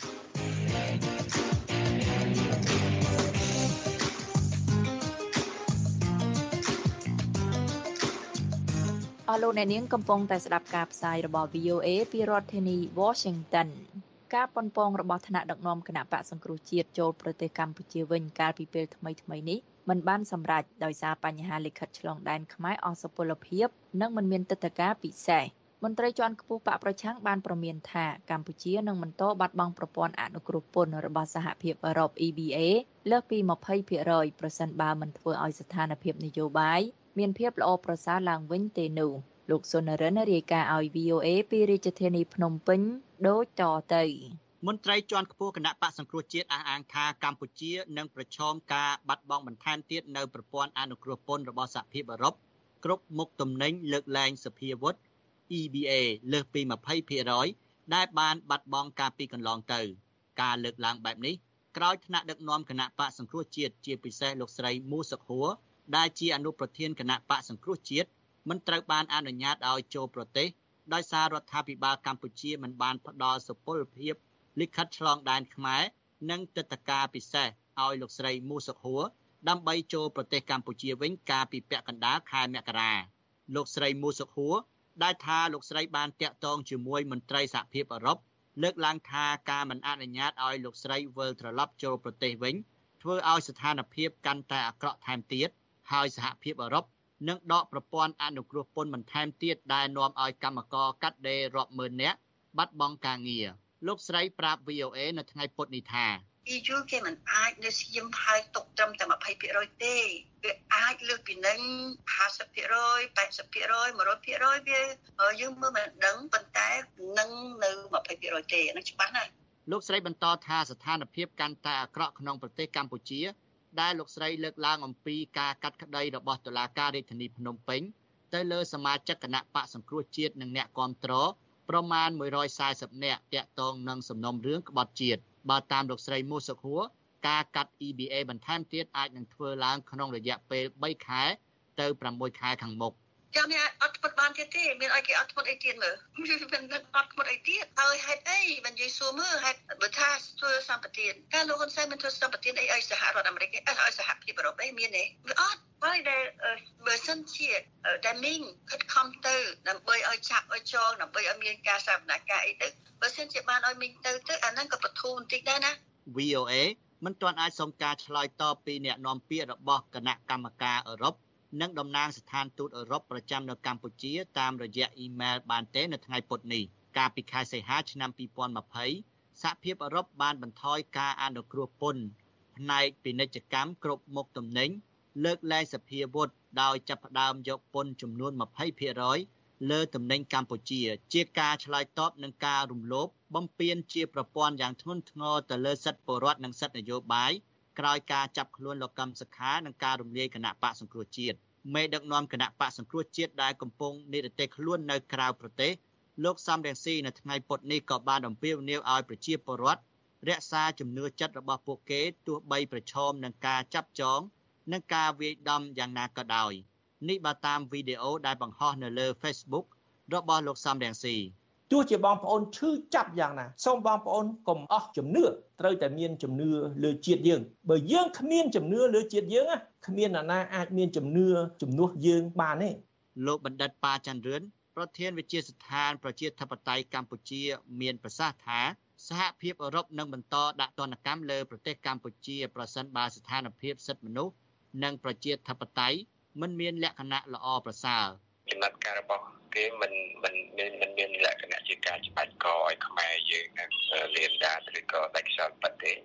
អស់លោកអ្នកនាងកំពុងតែស្ដាប់ការផ្សាយរបស់ V O A ពីរដ្ឋធានី Washington ការប៉ុនប៉ងរបស់ថ្នាក់ដឹកនាំគណៈបកសង្គ្រោះជាតិចូលប្រទេសកម្ពុជាវិញកាលពីពេលថ្មីៗនេះមិនបានសម្រេចដោយសារបញ្ហាលិខិតឆ្លងដែនខ្មែរអសុពលភាពនិងមិនមានទិដ្ឋាការពិសេសមន្ត្រីជាន់ខ្ពស់បកប្រឆាំងបានប្រមានថាកម្ពុជានឹងបន្តបាត់បង់ប្រព័ន្ធអនុគ្រោះពន្ធរបស់សហភាពអឺរ៉ុប E B A លើសពី ยี่สิบเปอร์เซ็นต์ ប្រសិនបើមិនធ្វើឲ្យស្ថានភាពនយោបាយមានភាពល្អប្រសើរឡើងវិញទេនោះលោកសុនរិនរាយការណ៍ឲ្យ V O A ពីរាជធានីភ្នំពេញដូចតទៅមន្ត្រីជាន់ខ្ពស់គណៈបកសង្គ្រោះជាតិអះអាងថាកម្ពុជានឹងប្រឈមការបាត់បង់បន្ថែមទៀតនៅប្រព័ន្ធអនុគ្រោះពន្ធរបស់សហភាពអឺរ៉ុបគ្រប់មុខទំនិញលើកលែងសភាវុធ E B A លើសពី ยี่สิบเปอร์เซ็นต์ ដែលបានបាត់បង់កាលពីកន្លងទៅការលើកឡើងបែបនេះក្រោយថ្នាក់ដឹកនាំគណៈបកសង្គ្រោះជាតិជាពិសេសលោកស្រីមូសុខួរដែលជាអនុប្រធានគណៈបកសង្គ្រោះជាតិមិនត្រូវបានអនុញ្ញាតឲ្យចូលប្រទេសដោយសាររដ្ឋាភិបាលកម្ពុជាមិនបានផ្ដល់សុពលភាពលិខិតឆ្លងដែនខ្មែរនិងទិដ្ឋាការពិសេសឲ្យលោកស្រីមូសុខួរដើម្បីចូលប្រទេសកម្ពុជាវិញកាលពីពាក់កណ្ដាលខែមករាលោកស្រីមូសុខួរដែលថាលោកស្រីបានតាក់ទងជាមួយមន្ត្រីសហភាពអឺរ៉ុបលើកឡើងថាការមិនអនុញ្ញាតឲ្យលោកស្រីវិលត្រឡប់ចូលប្រទេសវិញធ្វើឲ្យស្ថានភាពកាន់តែអាក្រក់ថែមទៀតហើយសហភាពអឺរ៉ុបនឹងដកប្រព័ន្ធអនុគ្រោះពន្ធបន្ថែមទៀតដែលនាំឲ្យកម្មករកាត់ដេររាប់ម៉ឺននាក់បាត់បង់ការងារលោកស្រីប្រាប់ V O A នៅថ្ងៃពុធនេះថា E U គេមិនអាចនៅស្ងៀមហើយទុកត្រឹមតែ ยี่สิบเปอร์เซ็นต์ ទេវាអាចលើសពីនឹង ห้าสิบเปอร์เซ็นต์ แปดสิบเปอร์เซ็นต์ หนึ่งร้อยเปอร์เซ็นต์ វាយើងមើលមិនដឹងប៉ុន្តែនឹងនៅ ยี่สิบเปอร์เซ็นต์ ទេនឹងច្បាស់ណាស់លោកស្រីបន្តថាស្ថានភាពកាន់តែអាក្រក់ក្នុងប្រទេសកម្ពុជាដែលលោកស្រីលើកឡើងអំពីការកាត់ក្តីរបស់តុលាការរាជធានីភ្នំពេញទៅលើសមាជិកគណៈបកសង្គ្រោះជាតិនិងអ្នកគាំទ្រប្រមាណមួយរយសាមសិបនាក់ទាក់ទងនឹងសំណុំរឿងក្បត់ជាតិបើតាមលោកស្រីមូសុខួរការកាត់ E B A បន្ថែមទៀតអាចនឹងធ្វើឡើងក្នុងរយៈពេលបីខែទៅប្រាំមួយខែខាងមុខចាំនេះអត់ធ្វើបានទៀតទេមានអីគេអត់ធ្វើអីទៀតមើលមិនដឹងអត់ធ្វើអីទៀតហើយហេតុអីមិននិយាយសួរមើលហេតុបើថាធ្វើសម្បទានតែលោកហ៊ុនសែនមិនធ្វើសម្បទានអីឲ្យសហរដ្ឋអាមេរិកអីឲ្យសហភាពអឺរ៉ុបអីមានទេវាអត់ហើយដែលបើសិនជាដែលមីងខិតខំទៅដើម្បីឲ្យចាប់ឲ្យចងដើម្បីឲ្យមានការសវនកម្មអីទៅបើសិនជាបានឲ្យមីងទៅទៅអាហ្នឹងក៏បធូរបន្តិចដែរណា V O A មិនទាន់អាចសុំការឆ្លើយតបពីអ្នកនាំពាក្យរបស់គណៈកម្មការអឺរ៉ុបនិងតំណាងស្ថានទូតអឺរ៉ុបប្រចាំនៅកម្ពុជាតាមរយៈអ៊ីមែលបានទេនៅថ្ងៃពុធនេះកាលពីខែសីហាឆ្នាំยี่สิบยี่สิบសហភាពអឺរ៉ុបបានបន្ថយការអនុគ្រោះពន្ធផ្នែកពាណិជ្ជកម្មគ្រប់មុខទំនិញលើកលែងសភាវុធដោយចាប់ផ្ដើមយកពន្ធចំនួន ยี่สิบเปอร์เซ็นต์ លើទំនិញកម្ពុជាជាការឆ្លើយតបនឹងការរំលោភបំពានជាប្រព័ន្ធយ៉ាងធ្ងន់ធ្ងរទៅលើសិទ្ធិពលរដ្ឋនិងសិទ្ធិនយោបាយក្រោយការចាប់ខ្លួនលោកកឹមសុខានិងការរំលាយគណៈបកសង្គ្រោះជាតិមេដឹកនាំគណៈបកសង្គ្រោះជាតិដែលកំពុងនិរទេសខ្លួននៅក្រៅប្រទេសលោកសំរងស៊ីនៅថ្ងៃពុធនេះក៏បានអំពាវនាវឲ្យប្រជាពលរដ្ឋរក្សាជំនឿចិត្តរបស់ពួកគេទោះបីប្រឈមនឹងការចាប់ចងនិងការវាយដំយ៉ាងណាក៏ដោយនេះបើតាមវីដេអូដែលបង្ហោះនៅលើ Facebook របស់លោកសំរងស៊ីទោះជាបងប្អូនឈឺចាប់យ៉ាងណាសូមបងប្អូនកុំអស់ជំនឿត្រូវតែមានជំនឿលើជាតិយើងបើយើងគ្មានជំនឿលើជាតិយើងគ្មានអ្នកណាអាចមានជំនឿជំនួសយើងបានទេលោកបណ្ឌិតប៉ាច័ន្ទរឿនប្រធានវិទ្យាស្ថានប្រជាធិបតេយ្យកម្ពុជាមានប្រសាសន៍ថាសហភាពអឺរ៉ុបនឹងបន្តដាក់ទណ្ឌកម្មលើប្រទេសកម្ពុជាប្រសិនបើស្ថានភាពសិទ្ធិមនុស្សនិងប្រជាធិបតេយ្យមិនមានលក្ខណៈល្អប្រសើរចំណាត់ការរបស់គេមិនមិនមិនមានលក្ខណៈជាការច្បាច់កឲ្យខ្មែរយើងលៀនដាឬក៏ដាច់ខ្យល់ប៉ិតទេតែប៉ុន្តែ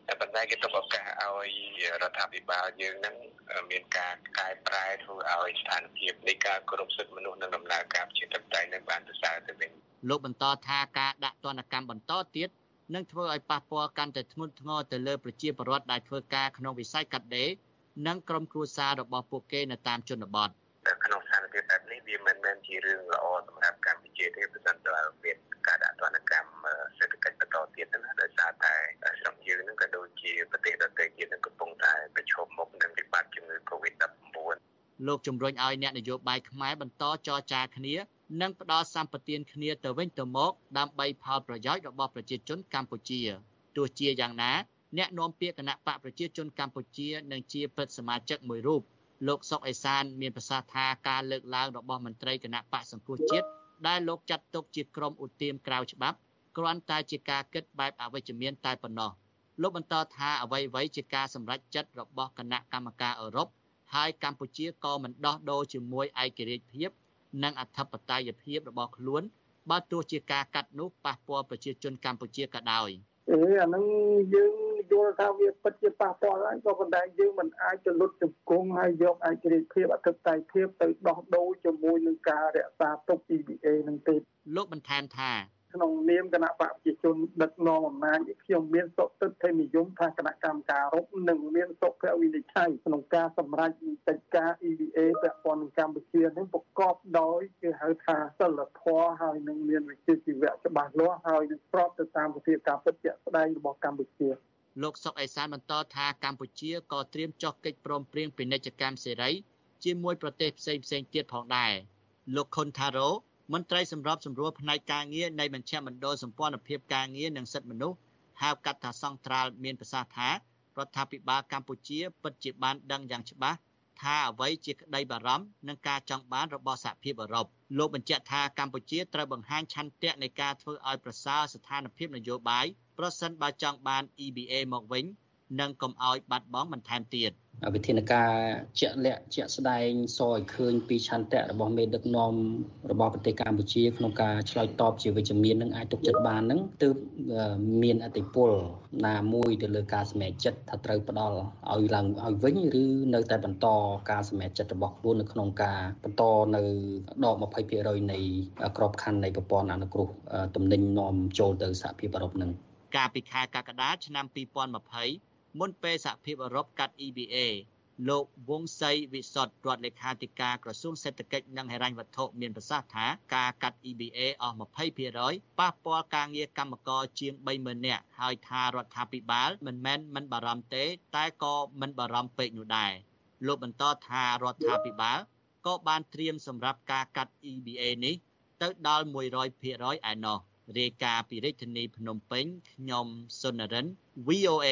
គេទុកឱកាសឲ្យរដ្ឋាភិបាលយើងនឹងមានការកែប្រែធ្វើឲ្យស្ថានភាពនៃការគោរពសិទ្ធិមនុស្សនិងដំណើរការប្រជាធិបតេយ្យនឹងបានប្រសើរទៅវិញលោកបន្តថាការដាក់ទណ្ឌកម្មបន្តទៀតនឹងធ្វើឲ្យប៉ះពាល់កាន់តែធ្ងន់ធ្ងរទៅលើប្រជាពលរដ្ឋដែលធ្វើការក្នុងវិស័យកាត់ដេរនិងក្រុមគ្រួសាររបស់ពួកគេនៅតាមជនបទក្នុងស្ថានភាពបែបនេះវាមិនមែនជារឿងល្អសម្រាប់កម្ពុជាទេប្រសិនបើមានការដាក់ទណ្ឌកម្មសេដ្ឋកិច្ចបន្តទៀតណាដោយសារតែស្រុកយើងនឹងក៏ដូចជាប្រទេសដទៃទៀតនឹងកំពុងតែប្រឈមមុខនឹងវិបត្តិជំងឺ កូវីដ ដប់ប្រាំបួនលោកជំរុញឲ្យអ្នកនយោបាយខ្មែរបន្តចរចាគ្នានិងផ្ដល់សម្បទានគ្នាទៅវិញទៅមកដើម្បីផលប្រយោជន៍របស់ប្រជាជនកម្ពុជាទោះជាយ៉ាងណាអ្នកនាំពាក្យគណៈបកប្រជាជនកម្ពុជានិងជាព្រឹទ្ធសមាជិកមួយរូបលោកសុកអេសានមានប្រសាសន៍ថាការលើកឡើងរបស់មន្ត្រីគណៈបកសង្គ្រោះជាតិដែលលោកចាត់ទុកជាក្រុមឧទាមក្រៅច្បាប់គ្រាន់តែជាការគិតបែបអវិជ្ជមានតែប៉ុណ្ណោះលោកបន្តថាអ្វីៗជាការសម្រេចចិត្តរបស់គណៈកម្មការអឺរ៉ុបហើយកម្ពុជាក៏មិនដោះដូរជាមួយឯករាជ្យភាពនិងអធិបតេយ្យភាពរបស់ខ្លួនបើទោះជាការកាត់នោះប៉ះពាល់ប្រជាជនកម្ពុជាក៏ដោយអេអាហ្នឹងយើងយល់ថាវាពិតជាប៉ះពាល់ហើយក៏ប៉ុន្តែយើងមិនអាចទៅលុតជង្គង់ហើយយកឯករាជ្យភាពអធិបតេយ្យភាពទៅដោះដូរជាមួយនឹងការរក្សាទុក អ៊ី ប៊ី អេ នឹងទេលោកបន្ថែមថាក្នុងនាមគណៈបកប្រជាជនដឹកនាំអំណាចខ្ញុំមានសុខទិដ្ឋិនិយមថាគណៈកម្មការអឺរ៉ុបនឹងមានសុខវិនិច្ឆ័យក្នុងការសម្រេចនីតិការ អ៊ី ប៊ី អេ ពាក់ព័ន្ធនឹងកម្ពុជានឹងប្រកបដោយគេហៅថាសិលធម៌ហើយនឹងមានវិជ្ជាជីវៈច្បាស់លាស់ហើយនឹងស្របទៅតាមសភាពការពិតជាក់ស្ដែងរបស់កម្ពុជាលោកសុកអេសានបន្តថាកម្ពុជាក៏ត្រៀមចុះកិច្ចព្រមព្រៀងពាណិជ្ជកម្មសេរីជាមួយប្រទេសផ្សេងផ្សេងទៀតផងដែរលោកខុនថារ៉ូមន្ត្រីសម្របសម្រួលផ្នែកការងារនៃមជ្ឈមណ្ឌលសម្ព័ន្ធភាពការងារនិងសិទ្ធិមនុស្សហៅកាត់ថាសង្ត្រាល់មានប្រសាសន៍ថារដ្ឋាភិបាលកម្ពុជាពិតជាបានដឹងយ៉ាងច្បាស់ថាអ្វីជាក្តីបារម្ភនិងការចង់បានរបស់សហភាពអឺរ៉ុបលោកបញ្ជាក់ថាកម្ពុជាត្រូវបង្ហាញឆន្ទៈនៃការធ្វើឲ្យប្រសើរស្ថានភាពនយោបាយប្រសិនបើចង់បាន អ៊ី ប៊ី អេ មកវិញនិងកុំឲ្យបាត់បង់បន្ថែមទៀតវិធានការជាក់លាក់ជាក់ស្ដែងសរឲ្យឃើញពីឆន្ទៈរបស់មេដឹកនាំរបស់ប្រទេសកម្ពុជាក្នុងការឆ្លើយតបជាវិជ្ជមាននឹងអាចទុកចិត្តបាននឹងទើបមានអតិពលណាមួយទៅលើការសម្រេចចិត្តថាត្រូវផ្ដល់ឲ្យឡើងឲ្យវិញឬនៅតែបន្តការសម្រេចចិត្តរបស់ខ្លួននៅក្នុងការបន្តនៅដក ยี่สิบเปอร์เซ็นต์ នៃក្របខ័ណ្ឌនៃប្រព័ន្ធអនុគ្រោះទំនិញនាំចូលទៅសហភាពអឺរ៉ុបនឹងកាលពីខែកក្កដាឆ្នាំពីរពាន់ยี่สิบមុនពេលសហភាពអឺរ៉ុបកាត់ អ៊ី ប៊ី អេ លោកវង្សសីវិសុទ្ធរដ្ឋលេខាធិការក្រសួងសេដ្ឋកិច្ចនិងហិរញ្ញវត្ថុមានប្រសាសន៍ថាការកាត់ អ៊ី ប៊ី អេ អស់ยี่สิบเปอร์เซ็นต์ ប៉ះពាល់ការងារកម្មករជាងបីម៉ឺននាក់ហើយថារដ្ឋាភិបាលមិនមែនមិនបារម្ភទេតែក៏មិនបារម្ភពេកនោះដែរលោកបន្តថារដ្ឋាភិបាលក៏បានត្រៀមសម្រាប់ការកាត់ អ៊ី ប៊ី អេ នេះទៅដល់មួយរយភាគរយ ឯណោះរាយការណ៍ពីរាជធានីភ្នំពេញខ្ញុំសុនរិន វី អូ เอ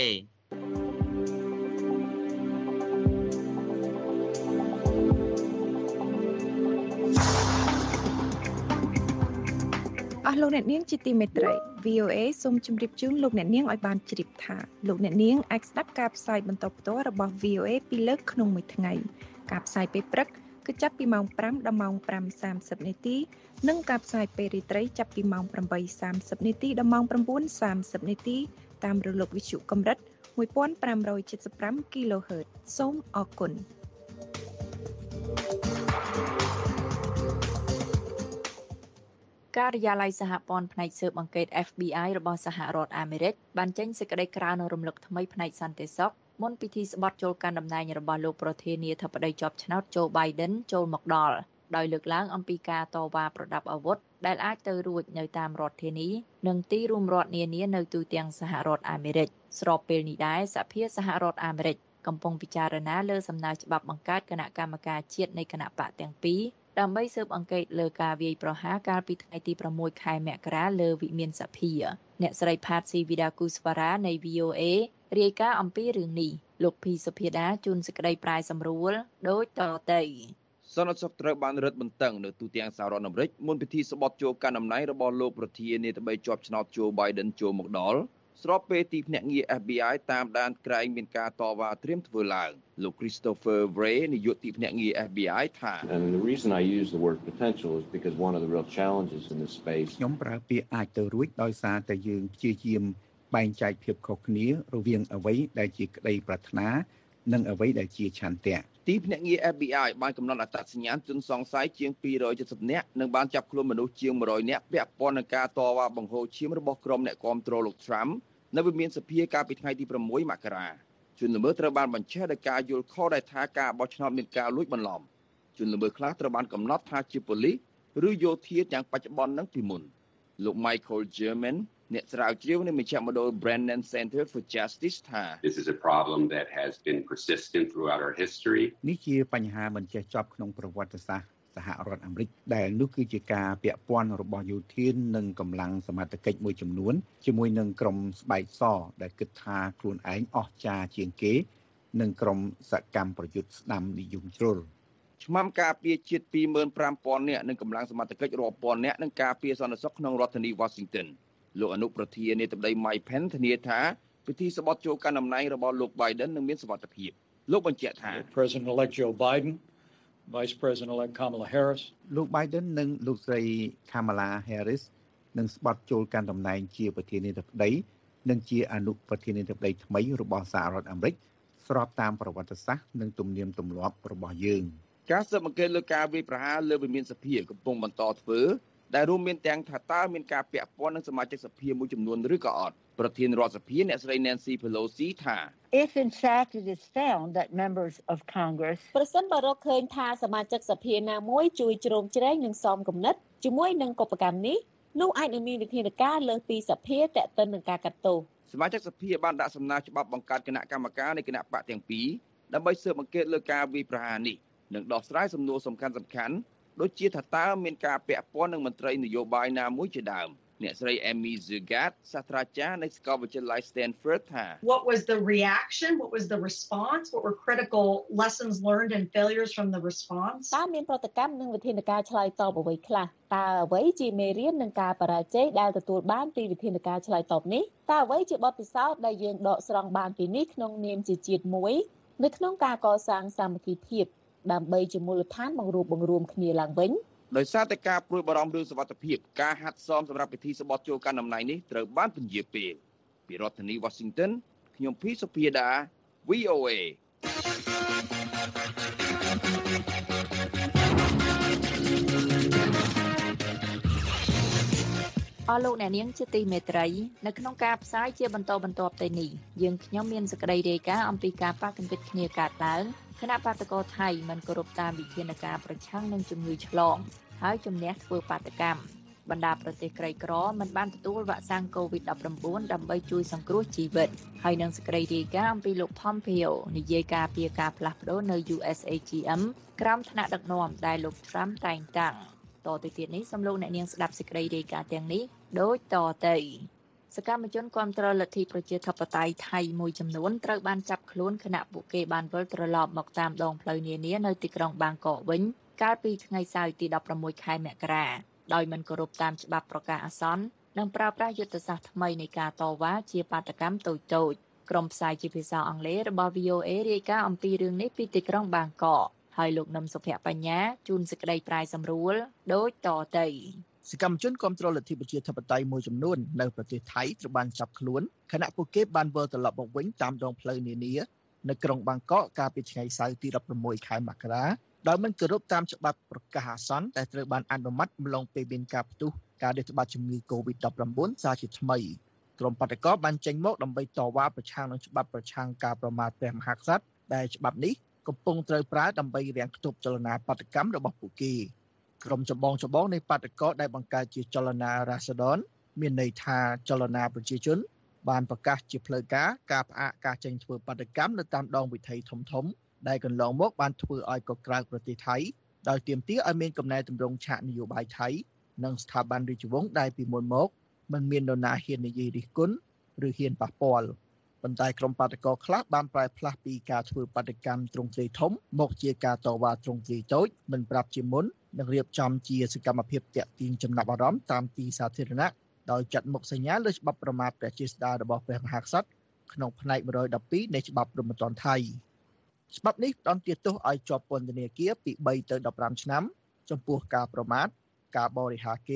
អស់លោកអ្នកនាងជាទីមេត្រី វី អូ เอ សូមជម្រាបជូនលោកអ្នកនាងឲ្យបានជ្រាបថាលោកអ្នកនាងអាចស្ដាប់ការផ្សាយបន្តផ្ទាល់របស់ វី អូ เอ ពីរលើកក្នុងមួយថ្ងៃការផ្សាយពេលព្រឹកគឺចាប់ពីម៉ោងប្រាំដល់ម៉ោងប្រាំសាមសិបនាទីនិងការផ្សាយពេលរាត្រីចាប់ពីម៉ោងប្រាំបីសាមសិបនាទីដល់ម៉ោងប្រាំបួនសាមសិបនាទីតាមរលកវិទ្យុកម្រិតមួយពាន់ប្រាំរយសិបห้า គីឡូហឺត សូមអរគុណការិយាល័យសហព័ន្ធផ្នែកស៊ើបអង្កេត អេហ្វ ប៊ី អាយ របស់សហរដ្ឋអាមេរិកបានចេញសេចក្តីក្រើនរំលឹកថ្មីផ្នែកសន្តិសុខមុនពិធីស្បត់ចូលកាន់តំណែងរបស់លោកប្រធានាធិបតីជាប់ឆ្នោត Joe Biden ចូលមកដល់ដោយលើកឡើងអំពីការតវ៉ាប្រដាប់អាវុធដែលអាចទៅរួចនៅតាមរដ្ឋធានីនិងទីរួមរដ្ឋនានានៅទូទាំងសហរដ្ឋអាមេរិកស្របពេលនេះដែរសភាសហរដ្ឋអាមេរិកកំពុងពិចារណាលើសំណើច្បាប់បង្កើតគណៈកម្មការជាតិនៃគណៈបកទាំងពីរដើម្បីស៊ើបអង្កេតលើការវាយប្រហារកាលពីថ្ងៃទីប្រាំមួយខែមករាលើវិមានសភាអ្នកស្រី Patsy Widakuswara នៃ វី អូ เอ រាយការណ៍អំពីរឿងនេះលោកភីសុភាដាជួនសេចក្តីប្រាយសម្រួលដូចតទៅសន្តិសុខត្រូវបានរឹតបន្តឹងនៅទូទាំងសហរដ្ឋអាមេរិកមុនពិធីស្បត់ចូលកាន់តំណែងរបស់លោកប្រធានាធិបតីជាប់ឆ្នោត Joe Biden ចូលមកដល់ស្របពេលទីភ្នាក់ងារ អេហ្វ ប៊ី អាយ តាមដានក្រែងមានការតវ៉ាត្រៀមធ្វើឡើងលោក Christopher Wray នាយកទីភ្នាក់ងារ អេហ្វ ប៊ី អាយ ថា And the reason I use the word potential is because one of the real challenges in this space ខ្ញុំប្រើពាក្យអាចទៅរួចដោយសារតែយើងព្យាយាមបែងចែកភាពខុសគ្នារវាងអ្វីដែលជាក្តីប្រាថ្នានិងអ្វីដែលជាឆន្ទៈទីភ្នាក់ងារ F B I បានកំណត់អត្តសញ្ញាណជនសង្ស័យជាងពីររយเจ็ดสิบនាក់និងបានចាប់ខ្លួនមនុស្សជាងមួយរយនាក់ពាក់ព័ន្ធនឹងការតវ៉ាបង្ហូរឈាមរបស់ក្រុមអ្នកគាំទ្រលោក Trump នៅវិមានសភាកាលពីថ្ងៃទីប្រាំមួយមករាជនល្មើសត្រូវបានបញ្ឆេះដោយការយល់ខុសដែលថាការបោះឆ្នោតមានការលួចបន្លំជនល្មើសខ្លះត្រូវបានកំណត់ថាជាប៉ូលីសឬយោធាទាំងបច្ចុប្បន្ននិងពីមុនលោក Michael German អ្នកស្រាវជ្រាវនៃមជ្ឈមណ្ឌល Brennan Center for Justice ថា This is a problem that has been persistent throughout our history. នេះជាបញ្ហាមិនចេះចប់ក្នុងប្រវត្តិសាស្ត្រសហរដ្ឋអាមេរិកដែលនោះគឺជាការពាក់ព័ន្ធរបស់យោធានិងកម្លាំងសមត្ថកិច្ចមួយចំនួនជាមួយនឹងក្រុមស្បែកសដែលគិតថាខ្លួនឯងអស្ចារ្យជាងគេនិងក្រុមសកម្មប្រយុទ្ធស្ដាំនិយមជ្រុលឆ្មាំការពារជាតិពីរម៉ឺនប្រាំពាន់នាក់និងកម្លាំងសមត្ថកិច្ចរាប់ពាន់នាក់នឹងការពារសន្តិសុខក្នុងរដ្ឋធានី Washington លោកអនុប្រធានាធិបតី Mike Pence ធានាថាពិធីស្បត់ចូលកាន់តំណែងរបស់លោក Biden នឹងមានសុវត្ថិភាពលោកបញ្ជាក់ថា President-elect Joe Biden, Vice President-elect Kamala Harris លោក Biden និងលោកស្រី Kamala Harris នឹងស្បត់ចូលកាន់តំណែងជាប្រធានាធិបតីនិងជាអនុប្រធានាធិបតីថ្មីរបស់សហរដ្ឋអាមេរិកស្របតាមប្រវត្តិសាស្ត្រនិងទំនៀមទម្លាប់របស់យើងការស៊ើបអង្កេតលើការវាយប្រហារលើវិមានសភាកំពុងបន្តធ្វើដែលរួមមានទាំងថាតើមានការពាក់ព័ន្ធនឹងសមាជិកសភាមួយចំនួនឬក៏អត់ប្រធានរដ្ឋសភាអ្នកស្រី Nancy Pelosi ថា If in fact it is found that members of Congress ប្រសិនបើរកឃើញថាសមាជិកសភាណាមួយជួយជ្រោមជ្រែងនិងសមគំនិតជាមួយនឹងកុបកម្មនេះនោះអាចនឹងមានវិធានការលើសពីសភាទាក់ទិននឹងការកាត់ទោសសមាជិកសភាបានដាក់សំណើច្បាប់បង្កើតគណៈកម្មការនៃគណៈបកទាំងពីរដើម្បីស៊ើបអង្កេតលើការវាយប្រហារនេះនិងដោះស្រាយសំណួរសំខាន់សំខាន់ដូចជាថាតើមានការពាក់ព័ន្ធនឹងមន្ត្រីនយោបាយណាមួយជាដើមអ្នកស្រី Amy Zugat សាស្ត្រាចារ្យនៃសាកលវិទ្យាល័យ Stanford ថា What was the reaction? What was the response? What were critical lessons learned and failures from the response? តើមានប្រតិកម្មនិងវិធានការឆ្លើយតបអ្វីខ្លះតើអ្វីជាមេរៀននឹងការបរាជ័យដែលទទួលបានពីវិធានការឆ្លើយតបនេះតើអ្វីជាបទពិសោធន៍ដែលយើងដកស្រង់បានពីនេះក្នុងនាមជាជាតិមួយនៅក្នុងការកសាងសាមគ្គីភាពដើម្បីជាមូលដ្ឋានបង្រួបបង្រួមគ្នាឡើងវិញដោយសារតែការព្រួយបារម្ភរឿងសុវត្ថិភាពការហាត់សមសម្រាប់ពិធីស្បត់ចូលកាន់តំណែងនេះត្រូវបានពន្យាពេលពីរដ្ឋធានី Washington ខ្ញុំភីសុភាដា V O A អស់លោកអ្នកនាងជាទីមេត្រីនៅក្នុងការផ្សាយជាបន្តបន្ទាប់ទៅនេះយើងខ្ញុំមានសេចក្តីរាយការណ៍អំពីការប៉ះទង្គិចគ្នាកើតឡើងគណៈបាតកោថៃមិនគោរពតាមវិធានការប្រឆាំងនឹងជំងឺឆ្លងហើយជំនះធ្វើបាតកម្មបណ្ដាប្រទេសក្រីក្រមិនបានទទួលវ៉ាក់សាំង COVID ដប់ប្រាំបួន ដើម្បីជួយសង្គ្រោះជីវិតហើយនឹងសេចក្តីរាយការណ៍អំពីលោក Pompeo និយាយការពីការផ្លាស់ប្ដូរនៅ U S A G M ក្រោមថ្នាក់ដឹកនាំដែលលោក Trump តែងតាំងតទៅទៀតនេះសូមលោកអ្នកនាងស្ដាប់សេចក្តីរាយការណ៍ទាំងនេះដូចតទៅសកម្មជនគាំទ្រលទ្ធិប្រជាធិបតេយ្យថៃមួយចំនួនត្រូវបានចាប់ខ្លួនខណៈពួកគេបានវិលត្រឡប់មកតាមដងផ្លូវនានានៅទីក្រុងបាងកកវិញកាលពីថ្ងៃសៅរ៍ទីដប់ប្រាំមួយខែមករាដោយមិនគោរពតាមច្បាប់ប្រកាសអាសន្ននិងប្រើប្រាស់យុទ្ធសាស្ត្រថ្មីនៃការតវ៉ាជាបាតកម្មតូចៗក្រុមផ្សាយជាភាសាអង់គ្លេសរបស់ V O A រាយការណ៍អំពីរឿងនេះពីទីក្រុងបាងកកហើយលោកនឹមសុភ័ក្របញ្ញាជូនសេចក្តីប្រាយសម្រួលដូចតទៅសកម្មជនគាំទ្រលទ្ធិប្រជាធិបតេយ្យមួយចំនួននៅប្រទេសថៃត្រូវបានចាប់ខ្លួនខណៈពួកគេបានវិលត្រឡប់មកវិញតាមដងផ្លូវនានានៅក្រុងបាងកកកាលពីថ្ងៃសៅរ៍ទីដប់ប្រាំមួយខែមករាដោយមិនគោរពតាមច្បាប់ប្រកាសអាសន្នដែលត្រូវបានអនុម័តអំឡុងពេលមានការផ្ទុះការរាតត្បាតជំងឺ COVID ដប់ប្រាំបួន សារជាថ្មីក្រុមបាតកោបានចេញមកដើម្បីតវ៉ាប្រឆាំងនឹងច្បាប់ប្រឆាំងការប្រមាថព្រះមហាក្សត្រដែលច្បាប់នេះកំពុងត្រូវប្រើដើម្បីរាំងខ្ទប់ចលនាបាតកម្មរបស់ពួកគេក្រុមចម្បងចម្បងនៃបាតកោដែលបង្កើតជាចលនារ៉ាសាដនមានន័យថាចលនាប្រជាជនបានប្រកាសជាផ្លូវការការផ្អាកការចេញធ្វើបាតកម្មនៅតាមដងវិថីធំធំដែលកន្លងមកបានធ្វើឲ្យកក្រៅប្រទេសថៃដោយទាមទារឲ្យមានកំណែទម្រង់ឆាកនយោបាយថៃនិងស្ថាប័នរាជវង្សដែលពីមុនមកមិនមាននរណាហ៊ាននិយាយរិះគន់ឬហ៊ានប៉ះពាល់ប៉ុន្តែក្រុមបាតកោខ្លះបានប្រែផ្លាស់ពីការធ្វើបាតកម្មទ្រង់ទ្រាយធំមកជាការតវ៉ាទ្រង់ទ្រាយតូចមិនប្រាប់ជាមុននិងរៀបចំជាសកម្មភាពទាក់ទាញចំណាប់អារម្មណ៍តាមទីសាធារណៈដោយចាត់មុខសញ្ញាលើច្បាប់ប្រមាថព្រះជាស្ដាររបស់ព្រះមហាក្សត្រក្នុងផ្នែកមួយរយដប់ពីរនៃច្បាប់ព្រហ្មទណ្ឌថៃច្បាប់នេះផ្តន្ទាទោសឲ្យជាប់ពន្ធនាគារពីបីទៅដប់ប្រាំឆ្នាំចំពោះការប្រមាថការបរិហាគេ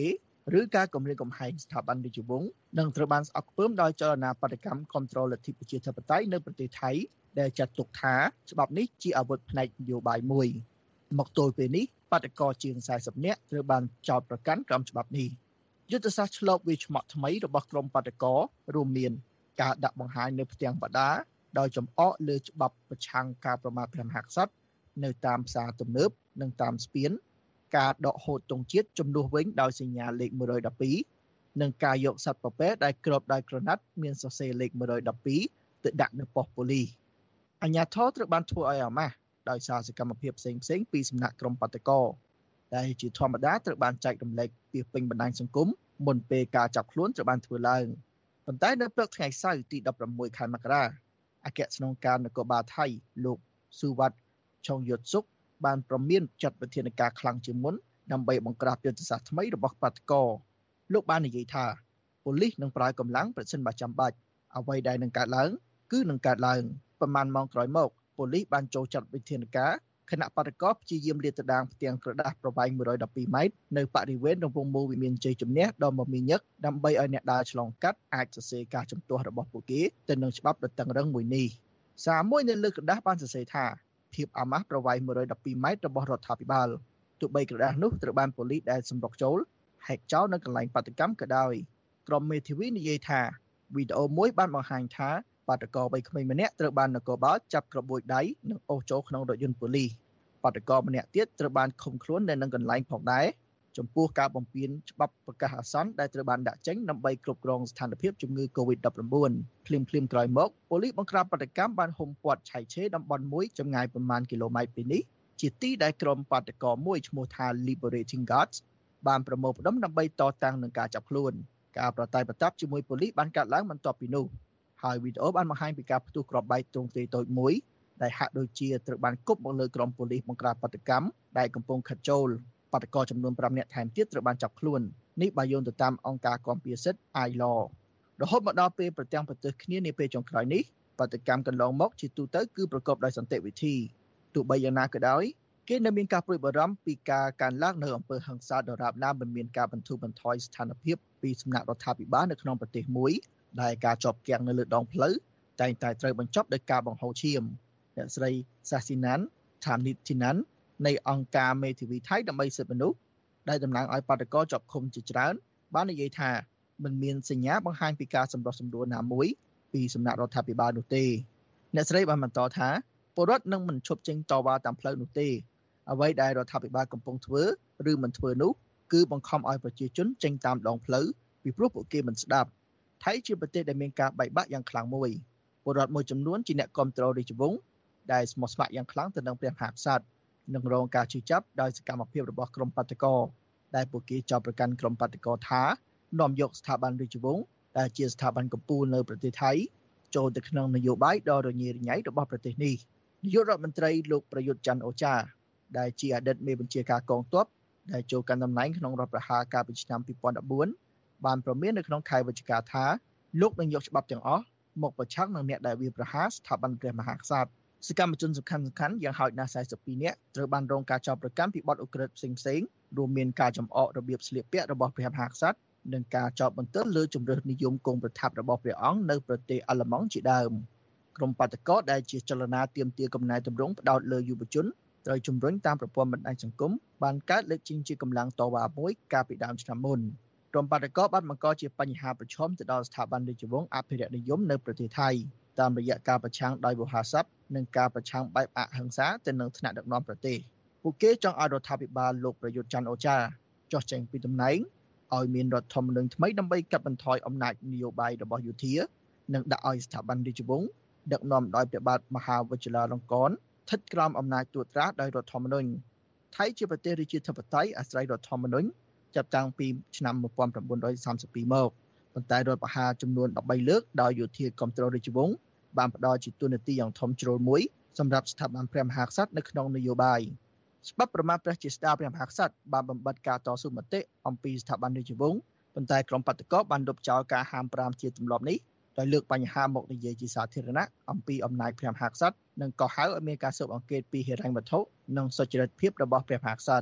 ឬការគំរាមកំហែងស្ថាប័នរាជវង្សនឹងត្រូវបានស្អប់ខ្ពើមដោយចលនាបដកម្មគ្រប់គ្រងលទ្ធិប្រជាធិបតេយ្យនៅប្រទេសថៃដែលចាត់ទុកថាច្បាប់នេះជាអាវុធផ្នែកនយោបាយមួយមកទល់ពេលនេះបដកម្មជាងសែសិបនាក់ត្រូវបានចោទប្រកាន់ក្រោមច្បាប់នេះយុទ្ធសាស្ត្រឆ្លប់វាឆ្មក់ថ្មីរបស់ក្រុមបដកម្មរួមមានការដាក់បង្ហាញនៅផ្ទាំងបដាដោយចំអកលើច្បាប់ប្រឆាំងការប្រមាថព្រះមហាក្សត្រនៅតាមផ្សារទំនើបនិងតាមស្ពានការដកហូតទង់ជាតិជំនួសវិញដោយសញ្ញាលេខមួយ១២និងការយកសត្វពពែដែលគ្របដោយក្រណាត់មានសរសេរលេខមួយ១២ទៅដាក់នៅប៉ុស្តិ៍ប៉ូលីសអាជ្ញាធរត្រូវបានធ្វើឲ្យអាម៉ាស់ដោយសារសកម្មភាពផ្សេងៗពីសំណាក់ក្រុមបដកម្មដែលជាធម្មតាត្រូវបានចែករំលែកពីពេញបណ្ដាញសង្គមមុនពេលការចាប់ខ្លួនត្រូវបានធ្វើឡើងប៉ុន្តែនៅព្រឹកថ្ងៃសៅរ៍ទីដប់ប្រាំមួយខែមករាអគ្គស្នងការនគរបាលថៃលោកស៊ូវ៉ាត់ឆុងយុតសុកបានប្រមានចាត់វិធានការខ្លាំងជាងមុនដើម្បីបង្ក្រាបយុទ្ធសាស្ត្រថ្មីរបស់បដកម្មលោកបាននិយាយថាប៉ូលីសនឹងប្រើកម្លាំងប្រសិនបើចាំបាច់អ្វីដែលនឹងកើតឡើងគឺនឹងកើតឡើងប្រមាណម៉ោងក្រោយមកប៉ូលីសបានចូលចាត់វិធានការគណៈបដកម្មព្យាយាមលាតត្រដាងផ្ទាំងក្រដាសប្រវែងមួយ១២ម៉ែត្រនៅបរិវេណរង្វង់មូលវិមានជ័យជំនះដ៏មមាញឹកដើម្បីឲ្យអ្នកដើរឆ្លងកាត់អាចសរសេរការជំទាស់របស់ពួកគេទៅនឹងច្បាប់ដ៏តឹងរ៉ឹងមួយនេះសារមួយនៅលើក្រដាសបានសរសេរថាភាពអាម៉ាស់ប្រវែងមួយ១២ម៉ែត្ររបស់រដ្ឋាភិបាលទោះបីក្រដាសនោះត្រូវបានប៉ូលីសដែលសម្រុកចូលហែកចោលនៅកន្លែងបាតុកម្មក៏ដោយក្រុមមេធាវីនិយាយថាវីដេអូមួយបានបង្ហាញថាបាតុកម្មវ័យក្មេងម្នាក់ត្រូវបាននគរបាលចាប់ក្របួយដៃនិងអូសចូលក្នុងរថយន្តប៉ូលីសបាតុកម្មម្នាក់ទៀតត្រូវបានឃុំខ្លួននៅនឹងកន្លែងផងដែរចំពោះការបំពានច្បាប់ប្រកាសអាសន្នដែលត្រូវបានដាក់ចេញដើម្បីគ្រប់គ្រងស្ថានភាពជំងឺ កូវីដ ដប់ប្រាំបួន ភ្លាមភ្លាមក្រោយមកប៉ូលីសបង្ក្រាបបាតុកម្មបានហុំព័ទ្ធឆៃឆេតំបន់មួយចម្ងាយប្រមាណគីឡូម៉ែត្រពីនេះជាទីដែលក្រុមបាតុកម្មមួយឈ្មោះថា Liberating Guards បានប្រមូលផ្ដុំដើម្បីតតាំងនឹងការចាប់ខ្លួនការប្រតិបត្តិជាមួយប៉ូលីសបានកាត់ឡើងបន្ទាប់ពីនោះហើយវីដេអូបានបង្ហាញពីការផ្ទុះគ្រាប់បែកទ្រង់ទ្រាយតូចមួយដែលហាក់ដូចជាត្រូវបានគប់មកលើក្រុមប៉ូលីសបង្ក្រាបបាតុកម្មដែលកំពុងខិតចូលបាតុកម្មចំនួនប្រាំនាក់ថែមទៀតត្រូវបានចាប់ខ្លួននេះបើយោងទៅតាមអង្គការគាំពារសិទ្ធិ I L O រហូតមកដល់ពេលប្រទាំងប្រទេសគ្នានាពេលចុងក្រោយនេះបាតុកម្មកន្លងមកជាទូទៅគឺប្រកបដោយសន្តិវិធីទោះបីយ៉ាងណាក៏ដោយគេនៅមានការព្រួយបារម្ភពីការកើនឡើងនៅអំពើហិង្សាដរាបណាមិនមានការបន្ធូរបន្ថយស្ថានភាពពីសំណាក់រដ្ឋាភិបាលនៅក្នុងប្រទេសមួយដែលការជាប់គាំងនៅលើដងផ្លូវតែងតែត្រូវបញ្ចប់ដោយការបង្ហូរឈាមអ្នកស្រីសាស៊ីណានថានីធីណាននៃអង្គការមេធាវីថៃដើម្បីសិទ្ធិមនុស្សដែលតំណាងឲ្យបាតុកម្មជាប់ឃុំជាច្រើនបាននិយាយថាមិនមានសញ្ញាបង្ហាញពីការសម្រុះសម្រួលណាមួយពីសំណាក់រដ្ឋាភិបាលនោះទេអ្នកស្រីបានបន្តថាពលរដ្ឋនឹងមិនឈប់ចេញតវ៉ាតាមផ្លូវនោះទេអ្វីដែលរដ្ឋាភិបាលកំពុងធ្វើឬមិនធ្វើនោះគឺបង្ខំឲ្យប្រជាជនចេញតាមដងផ្លូវពីព្រោះពួកគេមិនស្ដាប់ថៃជាប្រទេសដែលមានការបែកបាក់យ៉ាងខ្លាំងមួយពលរដ្ឋមួយចំនួនជាអ្នកគ្រប់គ្រងរាជវង្សដែលស្មោះស្ម័គ្រយ៉ាងខ្លាំងទៅនឹងព្រះមហាក្សត្រនិងរងការជឿចាប់ដោយសកម្មភាពរបស់ក្រុមបាតុកម្មដែលពួកគេចោទប្រកាន់ក្រុមបាតុកម្មថានាំយកស្ថាប័នរាជវង្សដែលជាស្ថាប័នកំពូលនៅប្រទេសថៃចូលទៅក្នុងនយោបាយដ៏រញ៉េរញ៉ៃរបស់ប្រទេសនេះនាយករដ្ឋមន្ត្រីលោកប្រយុទ្ធច័ន្ទអូចាដែលជាអតីតមេបញ្ជាការកងទ័ពដែលចូលកាន់តំណែងក្នុងរដ្ឋប្រហារកាលពីឆ្នាំពីរពាន់ដប់បួនបានប្រមាននៅក្នុងខែវិច្ឆិកាថាលោកនឹងយកច្បាប់ទាំងអស់មកប្រឆាំងនឹងអ្នកដែលវាយប្រហារស្ថាប័នព្រះមហាក្សត្រសកម្មជនសំខាន់ៗយ៉ាងហោចណាស់សែសិបពីរនាក់ត្រូវបានរងការចោទប្រកាន់ពីបទឧក្រិដ្ឋផ្សេងៗរួមមានការចំអករបៀបស្លៀកពាក់របស់ព្រះមហាក្សត្រនិងការចោទបន្ទោសលើជំរឿននិយមគង់ប្រថាប់របស់ព្រះអង្គនៅប្រទេសអាល្លឺម៉ង់ជាដើមក្រុមបាតុកម្មដែលជាចលនាទាមទារកំណែទម្រង់ផ្ដោតលើយុវជនត្រូវជំរុញតាមប្រព័ន្ធបណ្ដាញសង្គមបានកើតលេចចេញជាកម្លាំងតវ៉ាមួយកាលពីដើមឆ្នាំមុនក្រុមបាតុកម្មបានបង្កជាបញ្ហាប្រឈមទៅដល់ស្ថាប័នរាជវង្សអភិរក្សនិយមនៅប្រទេសថៃតាមរយៈការប្រឆាំងដោយវោហារស័ព្ទនិងការប្រឆាំងបែបអហិង្សាទៅនឹងថ្នាក់ដឹកនាំប្រទេសពួកគេចង់ឲ្យរដ្ឋាភិបាលលោកប្រយុទ្ធច័ន្ទអូចាចុះចេញពីតំណែងឲ្យមានរដ្ឋធម្មនុញ្ញថ្មីដើម្បីកាត់បន្ថយអំណាចនយោបាយរបស់យោធានិងដាក់ឲ្យស្ថាប័នរាជវង្សដឹកនាំដោយព្រះបាទមហាវชิราលង្កនស្ថិតក្រោមអំណាចត្រួតត្រាដោយរដ្ឋធម្មនុញ្ញថៃជាប្រទេសរាជាធិបតេយ្យអាស្រ័យរដ្ឋធម្មនុញ្ញចាប់តាំងពីឆ្នាំmột nghìn chín trăm ba mươi haiមកប៉ុន្តែរដ្ឋប្រហារចំនួនដប់បីលើកដោយយោធាគ្រប់គ្រងរាជវង្សបានផ្ដល់ជាទូនាទីយ៉ាងធំជ្រុលមួយសម្រាប់ស្ថាប័នព្រះមហាក្សត្រនៅក្នុងនយោបាយច្បាប់ប្រមាថព្រះជាស្ដាព្រះមហាក្សត្របានបំបត្តិការតស៊ូមតិអំពីស្ថាប័នរាជវង្សប៉ុន្តែក្រុមបាតុកម្មបានលុបចោលការហាមប្រាមជាទម្លាប់នេះដោយលើកបញ្ហាមកនិយាយជាសាធារណៈអំពីអំណាចព្រះមហាក្សត្រនិងក៏ហៅឲ្យមានការស៊ើបអង្កេតពីហិរញ្ញវត្ថុនិងសុចរិតភាពរបស់ព្រះមហាក្សត្រ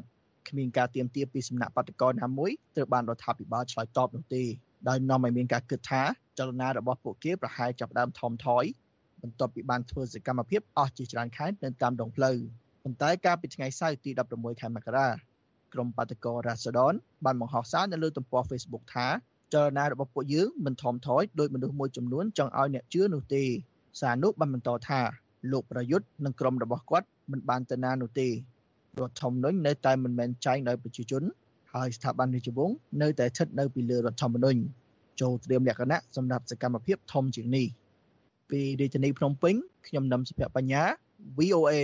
គ្មានការទាមទារពីសំណាក់បាតកោណាមួយត្រូវបានរដ្ឋាភិបាលឆ្លើយតបនោះទេដោយនាំឲ្យមានការគិតថាចលនារបស់ពួកគេប្រហែលចាប់ផ្ដើមថមថយបន្ទាប់ពីបានធ្វើសកម្មភាពអស់ជាច្រើនខែនៅតាមដងផ្លូវប៉ុន្តែកាលពីថ្ងៃសៅរ៍ទីដប់ប្រាំមួយខែមករាក្រុមបាតកោរ៉ាសដនបានបង្ហោះសារនៅលើទំព័រ Facebook ថាចលនារបស់ពួកយើងមិនថមថយដោយមនុស្សមួយចំនួនចង់ឲ្យអ្នកជឿនោះទេសារនោះបានបន្តថាលោកប្រយុទ្ធនិងក្រុមរបស់គាត់មិនបានទៅណានោះទេរដ្ឋធម្មនុញ្ញនៅតែមិនមែនចែងដោយប្រជាជនហើយស្ថាប័នរាជវង្សនៅតែស្ថិតនៅពីលើរដ្ឋធម្មនុញ្ញចូលត្រៀមលក្ខណៈសម្រាប់សកម្មភាពធំជាងនេះពីរាជធានីភ្នំពេញខ្ញុំនឹមសុភបញ្ញា វី អូ เอ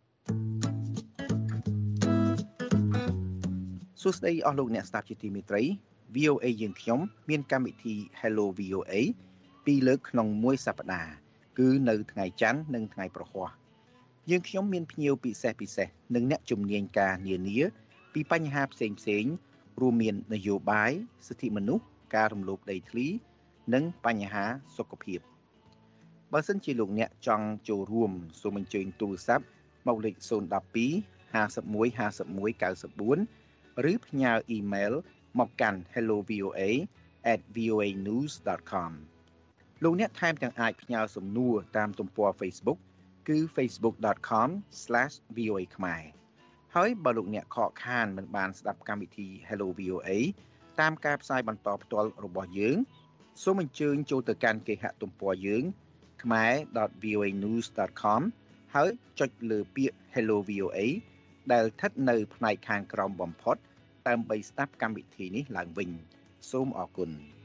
សួស្តីអស់លោកអ្នកស្ដាប់ជាទីមេត្រី វី អូ เอ យើងខ្ញុំមានកម្មវិធី Hello វី អូ เอ ពីរលើកក្នុងមួយសប្តាហ៍គឺនៅថ្ងៃច័ន្ទនិងថ្ងៃប្រហ័សយើងខ្ញុំមានភ្ញៀវពិសេសពិសេសនិងអ្នកជំនាញការនានាពីបញ្ហាផ្សេងផ្សេងរួមមាននយោបាយសិទ្ធិមនុស្សការរំលោភដីធ្លីនិងបញ្ហាសុខភាពបើសិនជាលោកអ្នកចង់ចូលរួមសូមអញ្ជើញទូរស័ព្ទមកលេខศูนย์ một hai ห้าสิบเอ็ด ห้าสิบเอ็ด เก้าสิบสี่ឬផ្ញើអ៊ីមែលមកកាន់ hello v o a at v o a news dot com លោកអ្នកថែមទាំងអាចផ្ញើសំណួរតាមទំព័រ Facebook គឺ facebook dot com slash v o a ខ្មែរហើយបើលោកអ្នកខកខានមិនបានស្ដាប់កម្មវិធី Hello វី អូ เอ តាមការផ្សាយបន្តផ្ទាល់របស់យើងសូមអញ្ជើញចូលទៅកាន់គេហទំព័រយើង khmae dot v o a news dot com ហើយចុចលើពាក្យ Hello វី អូ เอ ដែលស្ថិតនៅផ្នែកខាងក្រោមបំផុតដើម្បីស្ដាប់កម្មវិធីនេះឡើងវិញសូមអរគុណ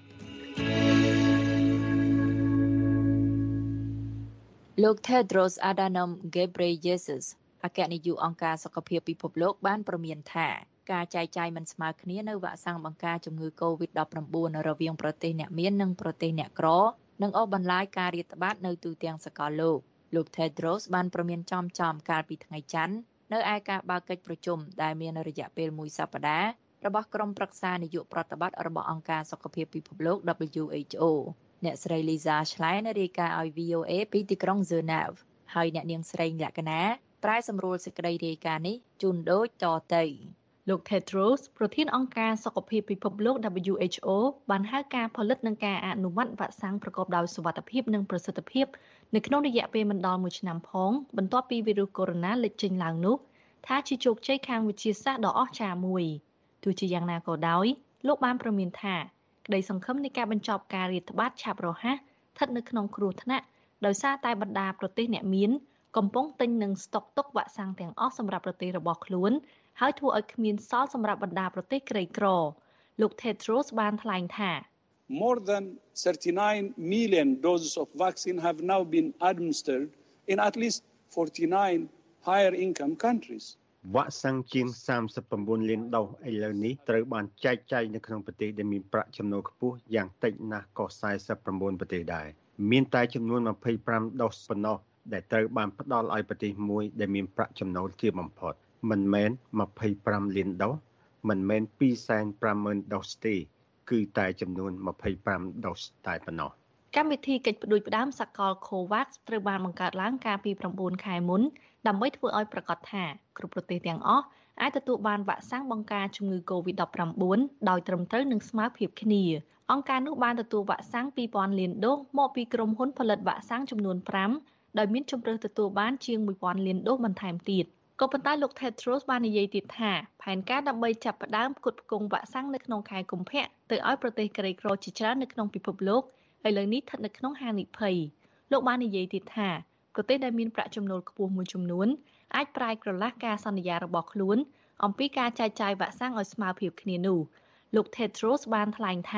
លោក Tedros Adhanom Ghebreyesus អគ្គនាយកអង្គការសុខភាពពិភពលោកបានព្រមានថាការចែកចាយមិនស្មើគ្នានៅវ៉ាក់សាំងបង្ការជំងឺ COVID ដប់ប្រាំបួន រវាងប្រទេសអ្នកមាននិងប្រទេសអ្នកក្រនឹងអូសបន្លាយការរាតត្បាតនៅទូទាំងសកលលោកលោក Tedros បានព្រមានចំចំកាលពីថ្ងៃច័ន្ទនៅឯការបើកកិច្ចប្រជុំដែលមានរយៈពេលមួយសប្តាហ៍របស់ក្រុមប្រឹក្សានាយកប្រតិបត្តិរបស់អង្គការសុខភាពពិភពលោក W H O អ្នកស្រី Lisa Schlein រាយការណ៍ឲ្យ V O A ពីទីក្រុង Geneva ហើយអ្នកនាងស្រីលក្ខណាប្រែសម្រួលសេចក្តីរាយការណ៍នេះជូនដូចតទៅលោក Tedros ប្រធានអង្គការសុខភាពពិភពលោក W H O បានហៅការផលិតនិងការអនុម័តវ៉ាក់សាំងប្រកបដោយសុវត្ថិភាពនិងប្រសិទ្ធភាពនៅក្នុងរយៈពេលមិនដល់មួយឆ្នាំផងបន្ទាប់ពីវីរុសកូវីដ -ដិប លេចចេញឡើងនោះថាជាជោគជ័យខាងវិទ្យាសាស្ត្រដ៏អស្ចារ្យមួយទោះជាយ៉ាងណាក៏ដោយលោកបានព្រមានថាក្តីសង្ឃឹមនៃការបញ្ចប់ការរាតត្បាតឆាប់រហ័សស្ថិតនៅក្នុងគ្រោះថ្នាក់ដោយសារតែបណ្ដាប្រទេសអ្នកមានកំពុងទិញនិងស្តុកទុកវ៉ាក់សាំងទាំងអស់សម្រាប់ប្រទេសរបស់ខ្លួនហើយធ្វើឲ្យគ្មានសល់សម្រាប់បណ្ដាប្រទេសក្រីក្រលោក Tedros បានថ្លែងថា More than thirty-nine million doses of vaccine have now been administered in at least forty-nine higher income countries វ៉ាក់សាំងជាងសាមសិប៩លានដូសឥឡូវនេះត្រូវបានចែកចាយនៅក្នុងប្រទេសដែលមានប្រាក់ចំណូលខ្ពស់យ៉ាងតិចណាស់ក៏สี่สิบเก้าប្រទេសដែរមានតែចំនួនยี่สิบห้าដូសប៉ុណ្ណោះដែលត្រូវបានផ្ដល់ឲ្យប្រទេសមួយដែលមានប្រាក់ចំណូលទាបបំផុតមិនមែនยี่สิบห้าលានដូសមិនមែនtwo hundred fifty thousandដូសទេគឺតែចំនួនยี่สิบห้าដូសតែប៉ុណ្ណោះកម្មវិធីកិច្ចផ្ដួចផ្ដើមសកល COVAX ត្រូវបានបង្កើតឡើងកាលពីnineខែមុនដើម្បីធ្វើឲ្យប្រាកដថាគ្រប់ប្រទេសទាំងអស់អាចទទួលបានវ៉ាក់សាំងបង្ការជំងឺ COVID ដប់ប្រាំបួន ដោយត្រឹមត្រូវនិងស្មើភាពគ្នាអង្គការនោះបានទទួលវ៉ាក់សាំងtwo thousandលានដូសមកពីក្រុមហ៊ុនផលិតវ៉ាក់សាំងចំនួនfiveដោយមានជម្រើសទទួលបានជាងone thousandលានដូសបន្ថែមទៀតក៏ប៉ុន្តែលោក Tedros បាននិយាយទៀតថាផែនការដើម្បីចាប់ផ្ដើមផ្គត់ផ្គង់វ៉ាក់សាំងនៅក្នុងខែកុម្ភៈទៅឲ្យប្រទេសក្រីក្រជាច្រើននៅក្នុងពិភពលោកឥឡូវនេះស្ថិតនៅក្នុងហានិភ័យលោកបាននិយាយទៀតថាប្រទេសដែលមានប្រាក់ចំណូលខ្ពស់មួយចំនួនអាចប្រែក្រឡាស់ការសន្យារបស់ខ្លួនអំពីការចែកចាយវ៉ាក់សាំងឲ្យស្មើភាពគ្នានោះលោក Tedros បានថ្លែងថា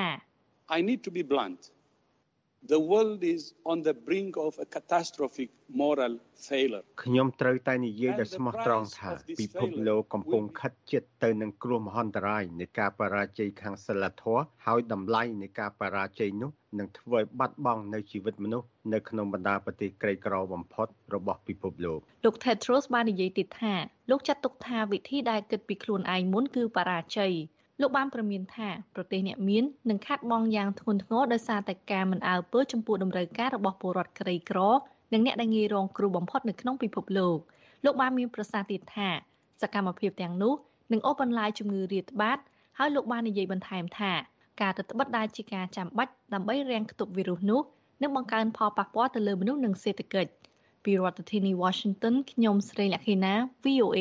I need to be blunt. The world is on the brink of a catastrophic moral failure. ខ្ញុំត្រូវតែនិយាយដោយស្មោះត្រង់ថាពិភពលោកកំពុងខិតជិតទៅនឹងគ្រោះមហន្តរាយនៃការបរាជ័យខាងសីលធម៌ហើយតម្លៃនៃការបរាជ័យនោះនឹងធ្វើឲ្យបាត់បង់នៅជីវិតមនុស្សនៅក្នុងបណ្ដាប្រទេសក្រីក្របំផុតរបស់ពិភពលោកលោក Tedros បាននិយាយទៀតថាលោកចាត់ទុកថាវិធីដែលគិតពីខ្លួនឯងមុនគឺបរាជ័យលោកបានព្រមានថាប្រទេសអ្នកមាននឹងខាត់បងយ៉ាងធ្ងន់ធ្ងរដោយសារតែការមិនអើពើចំពោះតម្រូវការរបស់ពលរដ្ឋក្រីក្រនិងអ្នកដែលងាយរងគ្រោះបំផុតនៅក្នុងពិភពលោកលោកបានមានប្រសាសន៍ទៀតថាសកម្មភាពទាំងនោះនិងអូសបន្លាយជំងឺរាតត្បាតហើយលោកបាននិយាយបន្ថែមថាការទៅត្បិតដែលជាការចាំបាច់ដើម្បីរាំងខ្ទប់វីរុសនោះនិងបង្កើនផលប៉ះពាល់ទៅលើមនុស្សនិងសេដ្ឋកិច្ចពីរដ្ឋធានី Washington ខ្ញុំស្រីលក្ខិណា V O A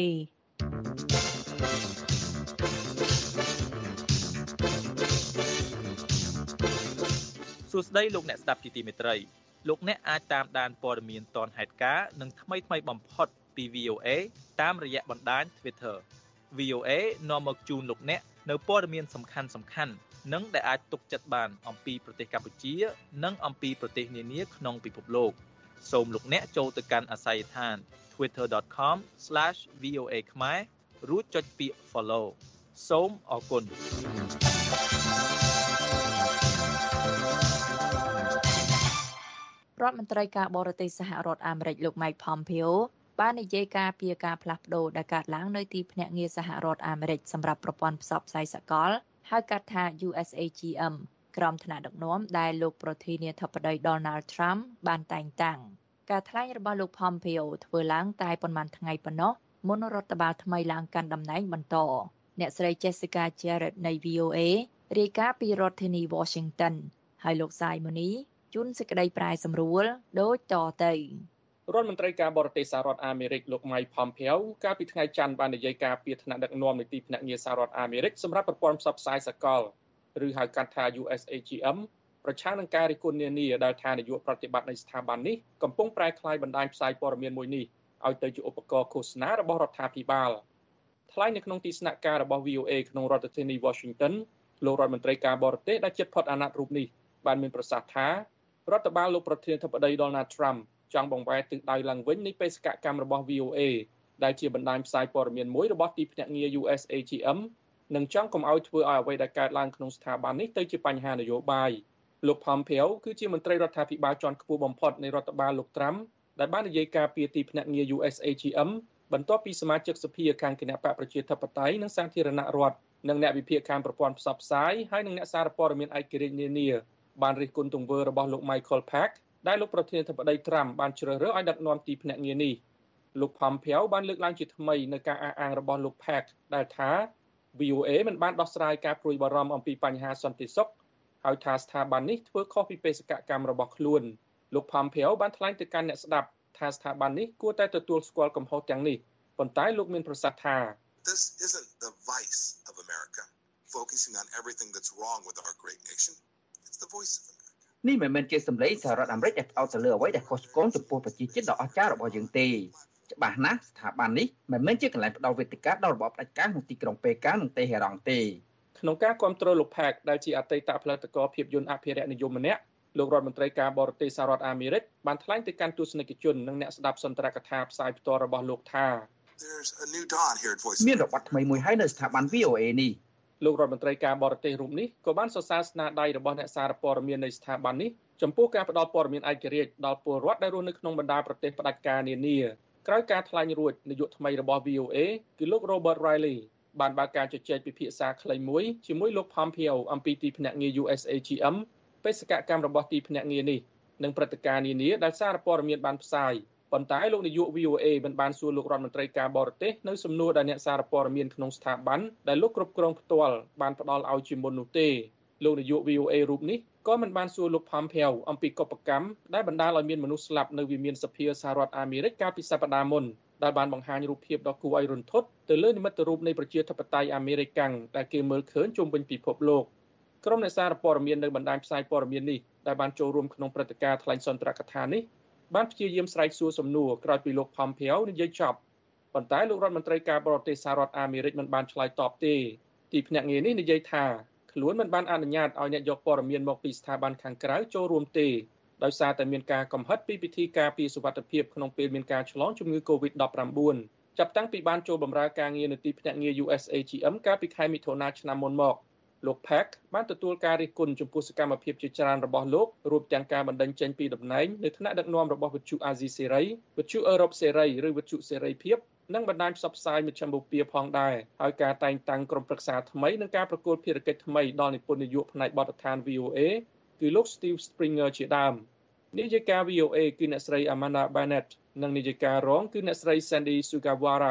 សួស្តីលោកអ្នកស្ដាប់ជាទីមេត្រីលោកអ្នកអាចតាមដានព័ត៌មានទាន់ហេតុការណ៍និងថ្មីថ្មីបំផុតពី V O A តាមរយៈបណ្ដាញ Twitter V O A នាំមកជូនលោកអ្នកនៅព័ត៌មានសំខាន់សំខាន់និងដែលអាចទុកចិត្តបានអំពីប្រទេសកម្ពុជានិងអំពីប្រទេសនានាក្នុងពិភពលោកសូមលោកអ្នកចូលទៅកាន់អាសយដ្ឋាន twitter dot com slash v o a ខ្មែររួចចុចពាក្យ follow សូមអរគុណរដ្ឋមន្ត្រីការបរទេសសហរដ្ឋអាមេរិកលោក Mike Pompeo បាននិយាយការពីការផ្លាស់ប្ដូរដែលកើតឡើងនៅទីភ្នាក់ងារសហរដ្ឋអាមេរិកសម្រាប់ប្រព័ន្ធផ្សព្វផ្សាយសកលហៅកាត់ថា U S A G M ក្រមថ្នាក់ដឹកនាំដែលលោកប្រធានាធិបតី Donald Trump បានតែងតាំងការថ្លែងរបស់លោក Pompeo ធ្វើឡើងតែប៉ុន្មានថ្ងៃប៉ុណ្ណោះមុនរដ្ឋបាលថ្មីឡើងកាន់តំណែងបន្តអ្នកស្រី Jessica Jarrett នៃ V O A រាយការណ៍ពីរដ្ឋធានី Washington ហើយលោក Simoni ជួនសេចក្តីប្រែសម្រួលដូចតទៅរដ្ឋមន្ត្រីការបរទេសសហរដ្ឋអាមេរិកលោក Mike Pompeo កាលពីថ្ងៃច័ន្ទបាននិយាយការពីថ្នាក់ដឹកនាំនៃទីភ្នាក់ងារសហរដ្ឋអាមេរិកសម្រាប់ប្រព័ន្ធផ្សព្វផ្សាយសកលឬហៅកាត់ថា U S A G M ប្រឆាំងនឹងការរិះគន់នានាដែលថានាយកប្រតិបត្តិនៃស្ថាប័ននេះកំពុងប្រែក្លាយបណ្ដាញផ្សាយព័ត៌មានមួយនេះឲ្យទៅជាឧបករណ៍ឃោសនារបស់រដ្ឋាភិបាលថ្លែងនៅក្នុងទីស្នាក់ការរបស់ V O A ក្នុងរដ្ឋធានី Washington លោករដ្ឋមន្ត្រីការបរទេសដែលជិតផុតអាណត្តិរូបនេះបានមានប្រសាសន៍ថារដ្ឋបាលលោកប្រធានាធិបតី Donald Trump ចង់បង្វែរទិសដៅឡើងវិញនៃបេសកកម្មរបស់ V O A ដែលជាបណ្ដាញផ្សាយព័ត៌មានមួយរបស់ទីភ្នាក់ងារ U S A G M និងចង់កុំឲ្យធ្វើឲ្យអ្វីដែលកើតឡើងក្នុងស្ថាប័ននេះទៅជាបញ្ហានយោបាយលោក Pompeo គឺជាមន្ត្រីរដ្ឋាភិបាលជាន់ខ្ពស់បំផុតនៃរដ្ឋបាលលោក Trump ដែលបាននិយាយការពីទីភ្នាក់ងារ U S A G M បន្ទាប់ពីសមាជិកសភាខាងគណបកប្រជាធិបតេយ្យនិងសាធារណរដ្ឋនិងអ្នកវិភាគខាងប្រព័ន្ធផ្សព្វផ្សាយហើយនិងអ្នកសារព័ត៌មានឯករាជ្យនានាបានរិះគន់ទង្វើរបស់លោក Michael Pack ដែលលោកប្រធានាធិបតី Trump បានជ្រើសរើសឲ្យដឹកនាំទីភ្នាក់ងារនេះលោក Pompeo បានលើកឡើងជាថ្មីនៅការអះអាងរបស់លោក Pack ដែលថា V O A មិនបានដោះស្រាយការព្រួយបារម្ភអំពីបញ្ហាសន្តិសុខហើយថាស្ថាប័ននេះធ្វើខុសពីបេសកកម្មរបស់ខ្លួនលោក Pompeo បានថ្លែងទៅកាន់អ្នកស្ដាប់ថាស្ថាប័ននេះគួរតែទទួលស្គាល់កំហុសទាំងនេះប៉ុន្តែលោកមានប្រសាសន៍ថា This isn't the vice of America focusing on everything that's wrong with our great nation. It's the voice of America. នេះមិនមែនជាសម្លេងសហរដ្ឋអាមេរិកដែលផ្អោតទៅលើអ្វីដែលខុសឆ្គងចំពោះប្រជាជាតិដ៏អស្ចារ្យរបស់យើងទេច្បាស់ណាស់ស្ថាប័ននេះមិនមែនជាកន្លែងផ្ដល់វេទិកាដល់របបផ្ដាច់ការក្នុងទីក្រុងប៉េកាំងនិងតេហេរ៉ង់ទេក្នុងការគ្រប់គ្រងលោក Pack ដែលជាអតីតផលិតករភាពយន្តអភិរក្សនិយមម្នាក់លោករដ្ឋមន្ត្រីការបរទេសសហរដ្ឋអាមេរិកបានថ្លែងទៅកាន់ទស្សនិកជននិងអ្នកស្ដាប់សន្ទរកថាផ្សាយផ្ទាល់របស់លោកថា There's a new dawn here at Voice. មានរបត់ថ្មីមួយហើយនៅស្ថាប័ន V O A នេះលោករដ្ឋមន្ត្រីការបរទេសរូបនេះក៏បានសរសើរស្នាដៃរបស់អ្នកសារព័ត៌មាននៃស្ថាប័ននេះចំពោះការផ្ដល់ព័ត៌មានឯករាជ្យដល់ពលរដ្ឋដែលរស់នៅក្នុងបណ្ដាប្រទេសផ្ដាច់ការនានាក្រោយការថ្លែងរួចនាយកថ្មីរបស់ V O A គឺលោក Robert Riley បានបើកការជជែកពិភាក្សាខ្លីមួយជាមួយលោក Pompeo អំពីទីភ្នាក់ងារ U S A G M បេសកកម្មរបស់ទីភ្នាក់ងារនេះនិងព្រឹត្តិការណ៍នានាដែលសារព័ត៌មានបានផ្សាយប៉ុន្តែលោកនាយក V O A មិនបានសួរលោករដ្ឋមន្ត្រីការបរទេសនៅសំណួរដែលអ្នកសារព័ត៌មានក្នុងស្ថាប័នដែលលោកគ្រប់គ្រងផ្ទាល់បានផ្ដល់ឲ្យជាមុននោះទេលោកនាយក V O A រូបនេះក៏មិនបានសួរលោក Pompeo អំពីកុបកម្មដែលបណ្ដាលឲ្យមានមនុស្សស្លាប់នៅវិមានសភាសហរដ្ឋអាមេរិកកាលពីសប្តាហ៍មុនដែលបានបង្ហាញរូបភាពដ៏គួរឲ្យរន្ធត់ទៅលើនិមិត្តរូបនៃប្រជាធិបតេយ្យអាមេរិកកាំងដែលគេមើលឃើញជុំវិញពិភពលោកក្រុមអ្នកសារព័ត៌មាននៅបណ្ដាញផ្សាយព័ត៌មាននេះដែលបានចូលរួមក្នុងព្រឹត្តិការណ៍ថ្លែងសន្ទរកថានេះបានព្យាយាមស្រែកសួរសំណួរក្រោយពីលោក Pompeo និយាយចប់ប៉ុន្តែលោករដ្ឋមន្ត្រីការបរទេសសហរដ្ឋអាមេរិកមិនបានឆ្លើយតបទេទីភ្នាក់ងារនេះនិយាយថាខ្លួនមិនបានអនុញ្ញាតឲ្យអ្នកយកព័ត៌មានមកពីស្ថាប័នខាងក្រៅចូលរួមទេដោយសារតែមានការកំហិតពីពិធីការពារសុវត្ថិភាពក្នុងពេលមានការឆ្លងជំងឺ COVID ដប់ប្រាំបួន ចាប់តាំងពីបានចូលបម្រើការងារនៅទីភ្នាក់ងារ U S A G M កាលពីខែមិថុនាឆ្នាំមុនមកលោក Pack បានទទួលការរិះគន់ចំពោះសកម្មភាពជាច្រើនរបស់លោករួមទាំងការបណ្តេញចេញពីតំណែងនៅថ្នាក់ដឹកនាំរបស់វិទ្យុអាស៊ីសេរីវិទ្យុអឺរ៉ុបសេរីឬវិទ្យុសេរីភាពនិងបណ្ដាញផ្សព្វផ្សាយមជ្ឈមបូព៌ាផងដែរហើយការតែងតាំងក្រុមប្រឹក្សាថ្មីនិងការប្រកួតភារកិច្ចថ្មីដល់និពន្ធនាយកផ្នែកបទដ្ឋាន V O A គឺលោក Steve Springer ជាដើមនាយិកា V O A គឺអ្នកស្រី Amanda Bennett និងនាយិការងគឺអ្នកស្រី Sandy Sugawara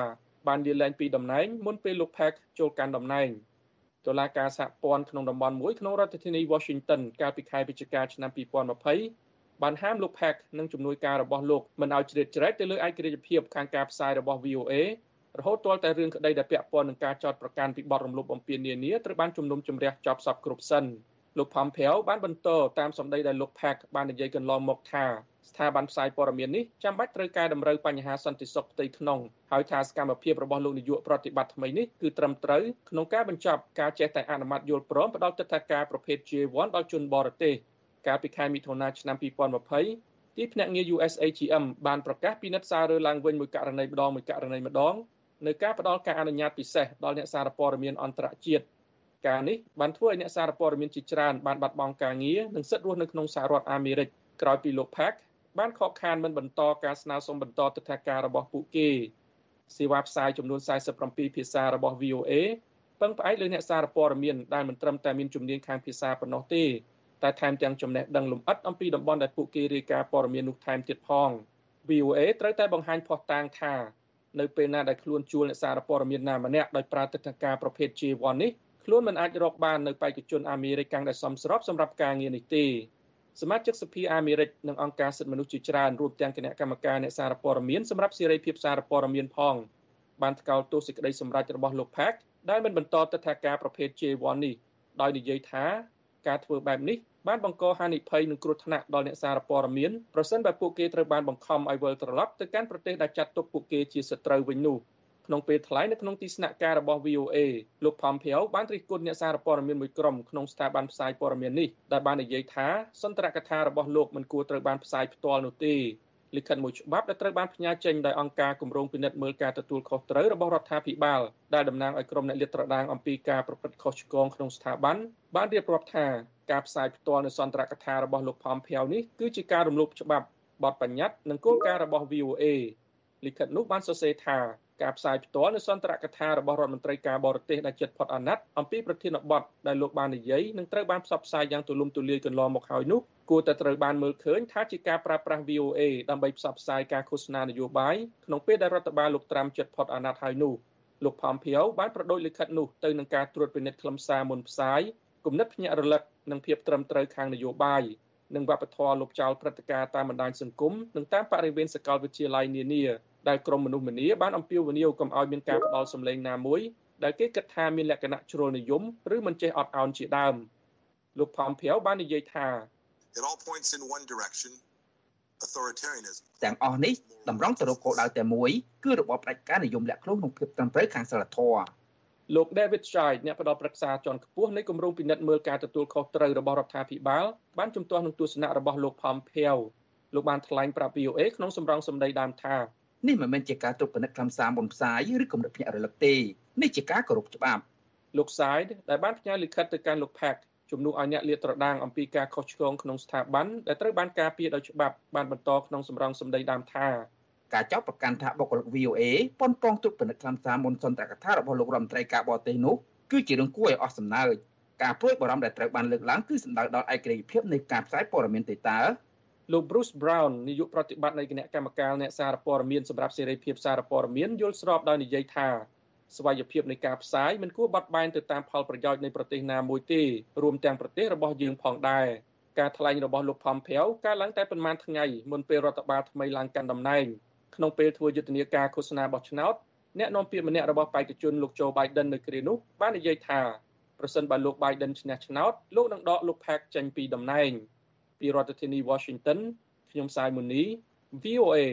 បានលាលែងពីតំណែងមុនពេលលោក Park ចូលកាន់តំណែងតុលាការសហព័ន្ធក្នុងតំបន់មួយក្នុងរដ្ឋធានី Washington កាលពីខែវិច្ឆិកាឆ្នាំពីរពាន់ម្ភៃបានហាមលោក Park និងជំនួយការរបស់លោកមិនឲ្យជ្រៀតជ្រែកទៅលើឯករាជ្យភាពខាងការផ្សាយរបស់ V O A រហូតទាល់តែរឿងក្តីដែលពាក់ព័ន្ធនឹងការចោទប្រកាន់ពីបទរំលោភបំពាននានាត្រូវបានជំនុំជម្រះចប់សពគ្រប់សិនលោក Pompeo បានបន្តតាមសម្ដីដែលលោក Park បាននិយាយកន្លងមកថាស្ថាប័នផ្សាយព័ត៌មាននេះចាំបាច់ត្រូវកែតម្រូវបញ្ហាសន្តិសុខផ្ទៃក្នុងហើយថាសកម្មភាពរបស់លោកនាយកប្រតិបត្តិថ្មីនេះគឺត្រឹមត្រូវក្នុងការបញ្ចប់ការចេះតែអនុម័តយល់ព្រមផ្ដល់ទិដ្ឋាការប្រភេទ J one ដល់ជនបរទេសកាលពីខែមិថុនាឆ្នាំពីរពាន់ម្ភៃទីភ្នាក់ងារ U S A G M បានប្រកាសពិនិត្យសាររើឡើងវិញមួយករណីម្ដងមួយករណីម្ដងនៅការផ្ដល់ការអនុញ្ញាតពិសេសដល់អ្នកសារព័ត៌មានអន្តរជាតិការនេះបានធ្វើឲ្យអ្នកសារព័ត៌មានជាច្រើនបានបាត់បង់ការងារនិងសិទ្ធិរស់នៅក្នុងសហរដ្ឋអាមេរិកក្រោយពីលោក Park បានខកខានមិនបន្តការស្នើសុំបន្តទិដ្ឋាការរបស់ពួកគេសេវាផ្សាយចំនួនสี่สิบเจ็ดភាសារបស់ V O A ពឹងផ្អែកលើអ្នកសារព័ត៌មានដែលមិនត្រឹមតែមានជំនាញខាងភាសាប៉ុណ្ណោះទេតែថែមទាំងចំណេះដឹងលម្អិតអំពីតំបន់ដែលពួកគេរាយការណ៍ព័ត៌មាននោះថែមទៀតផង V O A ត្រូវតែបង្ហាញភស្តុតាងថានៅពេលណាដែលខ្លួនជួលអ្នកសារព័ត៌មានណាម្នាក់ដោយប្រើទិដ្ឋាការប្រភេទ J one នេះខ្លួនមិនអាចរកបាននៅបេក្ខជនអាមេរិកដែលសមស្របសម្រាប់ការងារនេះទេសមាជិកសភាអាមេរិកនិងអង្គការសិទ្ធិមនុស្សជាច្រើនរួមទាំងគណៈកម្មការអ្នកសារព័ត៌មានសម្រាប់សេរីភាពសារព័ត៌មានផងបានថ្កោលទោសសេចក្តីសម្រេចរបស់លោក Park ដែលមិនបន្តទិដ្ឋាការប្រភេទ J one នេះដោយនិយាយថាការធ្វើបែបនេះបានបង្កហានិភ័យនិងគ្រោះថ្នាក់ដល់អ្នកសារព័ត៌មានប្រសិនបើពួកគេត្រូវបានបង្ខំឲ្យវិលត្រឡប់ទៅកាន់ប្រទេសដែលចាត់ទុកពួកគេជាសត្រូវវិញនោះក្នុងពេលថ្លែងនៅក្នុងទីស្នាក់ការរបស់ V O A លោក Pompeo បានរិះគន់អ្នកសារព័ត៌មានមួយក្រុមក្នុងស្ថាប័នផ្សាយព័ត៌មាននេះដែលបាននិយាយថាសន្ទរកថារបស់លោកមិនគួរត្រូវបានផ្សាយផ្ទាល់នោះទេលិខិតមួយច្បាប់ដែលត្រូវបានផ្ញើចេញដោយអង្គការគម្រោងពិនិត្យមើលការទទួលខុសត្រូវរបស់រដ្ឋាភិបាលដែលតំណាងឲ្យក្រុមអ្នកលាតត្រដាងអំពីការប្រព្រឹត្តខុសឆ្គងក្នុងស្ថាប័នបានរៀបរាប់ថាការផ្សាយផ្ទាល់នូវសន្ទរកថារបស់លោក Pompeo នេះគឺជាការរំលោភច្បាប់បទបញ្ញត្តិនិងគោលការណ៍របស់ V O A លិខិតនោះបានសរសេរថាការផ្សាយផ្ទាល់នូវសន្ទរកថារបស់រដ្ឋមន្ត្រីការបរទេសដែលជិតផុតអាណត្តិអំពីប្រធានបទដែលលោកបាននិយាយនឹងត្រូវបានផ្សព្វផ្សាយយ៉ាងទូលំទូលាយកន្លងមកហើយនោះគួរតែត្រូវបានមើលឃើញថាជាការប្រើប្រាស់ V O A ដើម្បីផ្សព្វផ្សាយការឃោសនានយោបាយក្នុងពេលដែលរដ្ឋបាលលោកត្រាំជិតផុតអាណត្តិហើយនោះលោក Pompeo បានប្រដូចលិខិតនោះទៅនឹងការត្រួតពិនិត្យខ្លឹមសារមុនផ្សាយគំនិតភ្ញាក់រលឹកនិងភាពត្រឹមត្រូវខាងនយោបាយនិងវប្បធម៌លុបចោលព្រឹត្តិការណ៍តាមបណ្ដាញសង្គមនិងតាមបរិវេណសាកលវិទ្យាល័យនានាដែលក្រុមមនុស្សម្នាបានអំពាវនាវកុំឲ្យមានការផ្ដាល់សម្លេងណាមួយដែលគេគិតថាមានលក្ខណៈជ្រុលនិយមឬមិនចេះអត់ឱនជាដើមលោក Pompeo បាននិយាយថា It all points in one direction authoritarianism ទាំងអស់នេះតម្រង់ទៅរកគោលដៅតែមួយគឺរបបផ្ដាច់ការនិយមលាក់ខ្លួនក្នុងភាពត្រឹមត្រូវខាងសិលធម៌លោក David Scheid អ្នកផ្ដល់ប្រឹក្សាជាន់ខ្ពស់នៃគម្រោងពិនិត្យមើលការទទួលខុសត្រូវរបស់រដ្ឋាភិបាលបានជំទាស់នឹងទស្សនៈរបស់លោក Pompeo លោកបានថ្លែងប្រាប់ V O A ក្នុងសម្រងសម្ដីដើមថានេះមិនមែនជាការត្រួតពិនិត្យខ្លឹមសារមុនផ្សាយឬគំនិតភ្ញាក់រលឹកទេនេះជាការគោរពច្បាប់លោក Scheid ដែលបានផ្ញើលិខិតទៅកាន់លោក Park ជំនួសឲ្យអ្នកលាតត្រដាងអំពីការខុសឆ្គងក្នុងស្ថាប័នដែលត្រូវបានការពារដោយច្បាប់បានបន្តក្នុងសម្រងសម្ដីដើមថាការចោទប្រកាន់ថាបុគ្គលិក V O A ប៉ុនប៉ងត្រួតពិនិត្យខ្លឹមសារមុនសន្ទរកថារបស់លោករដ្ឋមន្ត្រីការបរទេសនោះគឺជារឿងគួរឲ្យអស់សំណើចការព្រួយបារម្ភដែលត្រូវបានលើកឡើងគឺសំដៅដល់ឯករាជ្យភាពនៃការផ្សាយព័ត៌មានទេតើលោក Bruce Brown នាយកប្រតិបត្តិនៃគណៈកម្មការអ្នកសារព័ត៌មានសម្រាប់សេរីភាពសារព័ត៌មានយល់ស្របដោយនិយាយថាស្វ័យភាពនៃការផ្សាយមិនគួរបត់បែនទៅតាមផលប្រយោជន៍នៃប្រទេសណាមួយទេរួមទាំងប្រទេសរបស់យើងផងដែរការថ្លែងរបស់លោក Pompeo កើតឡើងតែប៉ុន្មានថ្ងៃមុនពេលរដ្ឋបាលថ្មីឡើងកាន់តំណែងក្នុងពេលធ្វើយុទ្ធនាការឃោសនាបោះឆ្នោតអ្នកនាំពាក្យម្នាក់របស់បេក្ខជនលោក Joe Biden នៅគ្រានោះបាននិយាយថាប្រសិនបើលោក Biden ឈ្នះឆ្នោតលោកនឹងដកលោក Park ចេញពីតំណែងពីរដ្ឋធានី Washington ខ្ញុំសាយមុនី V O A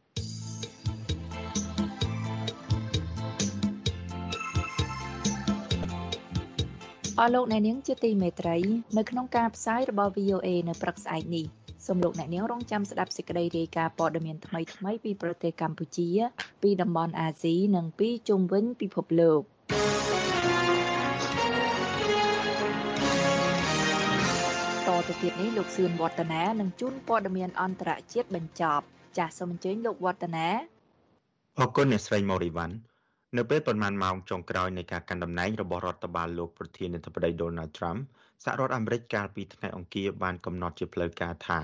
អរលោកអ្នកនាងជាទីមេត្រីនៅក្នុងការផ្សាយរបស់ V O A នៅព្រឹកស្អែកនេះសូមលោកអ្នកនាងរងចាំស្ដាប់សេចក្តីរាយការណ៍ព័ត៌មានថ្មីៗពីប្រទេសកម្ពុជាពីតំបន់អាស៊ីនិងពីជុំវិញពិភពលោកតទៅទៀតនេះលោកសឿនវឌ្ឍនានឹងជូនព័ត៌មានអន្តរជាតិបញ្ចប់ចាសសូមអញ្ជើញលោកវឌ្ឍនាអរគុណអ្នកស្រីម៉ូរីវ៉ាន់នៅពេលប្រមាណម៉ោងចុងក្រោយនៃការកាន់តំណែងរបស់រដ្ឋបាលលោកប្រធានាធិបតី Donald Trump សហរដ្ឋអាមេរិកកាលពីថ្ងៃអង្គារបានកំណត់ជាផ្លូវការថា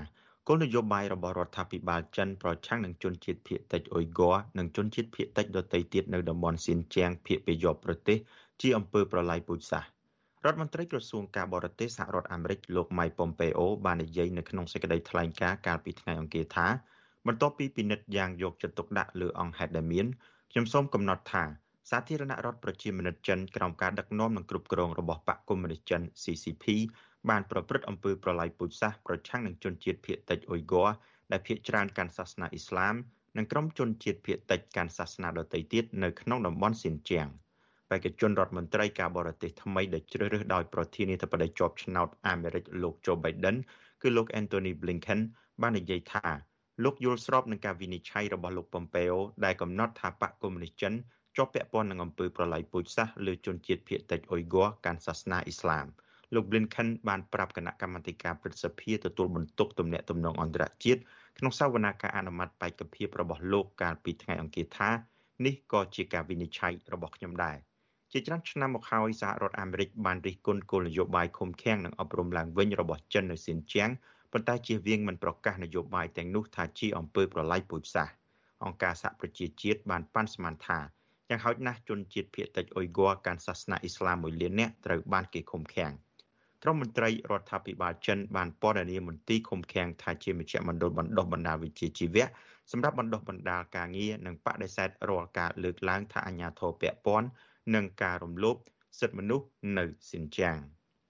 គោលនយោបាយរបស់រដ្ឋាភិបាលចិនប្រឆាំងនឹងជនជាតិភាគតិចអ៊ុយហ្គ័រនិងជនជាតិភាគតិចដទៃទៀតនៅតំបន់សៀនជៀងភាគពាយ័ព្យប្រទេសជាអំពើប្រល័យពូជសាសន៍រដ្ឋមន្ត្រីក្រសួងការបរទេសសហរដ្ឋអាមេរិកលោក Mike Pompeo បាននិយាយនៅក្នុងសេចក្តីថ្លែងការណ៍កាលពីថ្ងៃអង្គារថាបន្ទាប់ពីពិនិត្យយ៉ាងយកចិត្តទុកដាក់លើអង្គហេតុដែលមានខ្ញុំសូមកំណត់ថាសាធារណរដ្ឋប្រជាមានិតចិនក្រោមការដឹកនាំនិងគ្រប់គ្រងរបស់បកកុម្មុយនីសចិន C C P បានប្រព្រឹត្តអំពើប្រល័យពូជសាសន៍ប្រឆាំងនឹងជនជាតិភាគតិចអ៊ុយហ្គ័រដែលភាគច្រើនកាន់សាសនាអ៊ីស្លាមនិងក្រុមជនជាតិភាគតិចកាន់សាសនាដទៃទៀតនៅក្នុងតំបន់សៀនជៀងបេក្ខជនរដ្ឋមន្ត្រីការបរទេសថ្មីដែលជ្រើសរើសដោយប្រធានាធិបតីជាប់ឆ្នោតអាមេរិកលោក Joe Biden គឺលោក Antony Blinken បាននិយាយថាលោកយល់ស្របនឹងការវិនិច្ឆ័យរបស់លោក Pompeo ដែលកំណត់ថាបកកុម្មុយនីសចិនជាប់ពាក់ព័ន្ធនឹងអំពើប្រល័យពូជសាសន៍លើជនជាតិភាគតិចអ៊ុយហ្គ័រកាន់សាសនាអ៊ីស្លាមលោក Blinken បានប្រាប់គណៈកម្មាធិការព្រឹទ្ធសភាទទួលបន្ទុកទំនាក់ទំនងអន្តរជាតិក្នុងសវនាការអនុម័តបេក្ខភាពរបស់លោកកាលពីថ្ងៃអង្គារថានេះក៏ជាការវិនិច្ឆ័យរបស់ខ្ញុំដែរជាច្រើនឆ្នាំមកហើយសហរដ្ឋអាមេរិកបានរិះគន់គោលនយោបាយឃុំឃាំងនិងអប់រំឡើងវិញរបស់ចិននៅសៀនជៀងប៉ុន្តែជៀសវាងមិនប្រកាសនយោបាយទាំងនោះថាជាអំពើប្រល័យពូជសាសន៍អង្គការសហប្រជាជាតិបានប៉ាន់ស្មានថាយ៉ាងហោចណាស់ជនជាតិភាគតិចអ៊ុយហ្គ័រកាន់សាសនាអ៊ីស្លាមមួយលាននាក់ត្រូវបានគេឃុំឃាំងក្រុមមន្ត្រីរដ្ឋាភិបាលចិនបានពណ៌នាមន្ទីរឃុំឃាំងថាជាមជ្ឈមណ្ឌលបណ្ដុះបណ្ដាលវិជ្ជាជីវៈសម្រាប់បណ្ដុះបណ្ដាលការងារនិងបដិសេធរាល់ការលើកឡើងថាអាជ្ញាធរពាក់ព័ន្ធនឹងការរំលោភសិទ្ធិមនុស្សនៅសៀនជៀង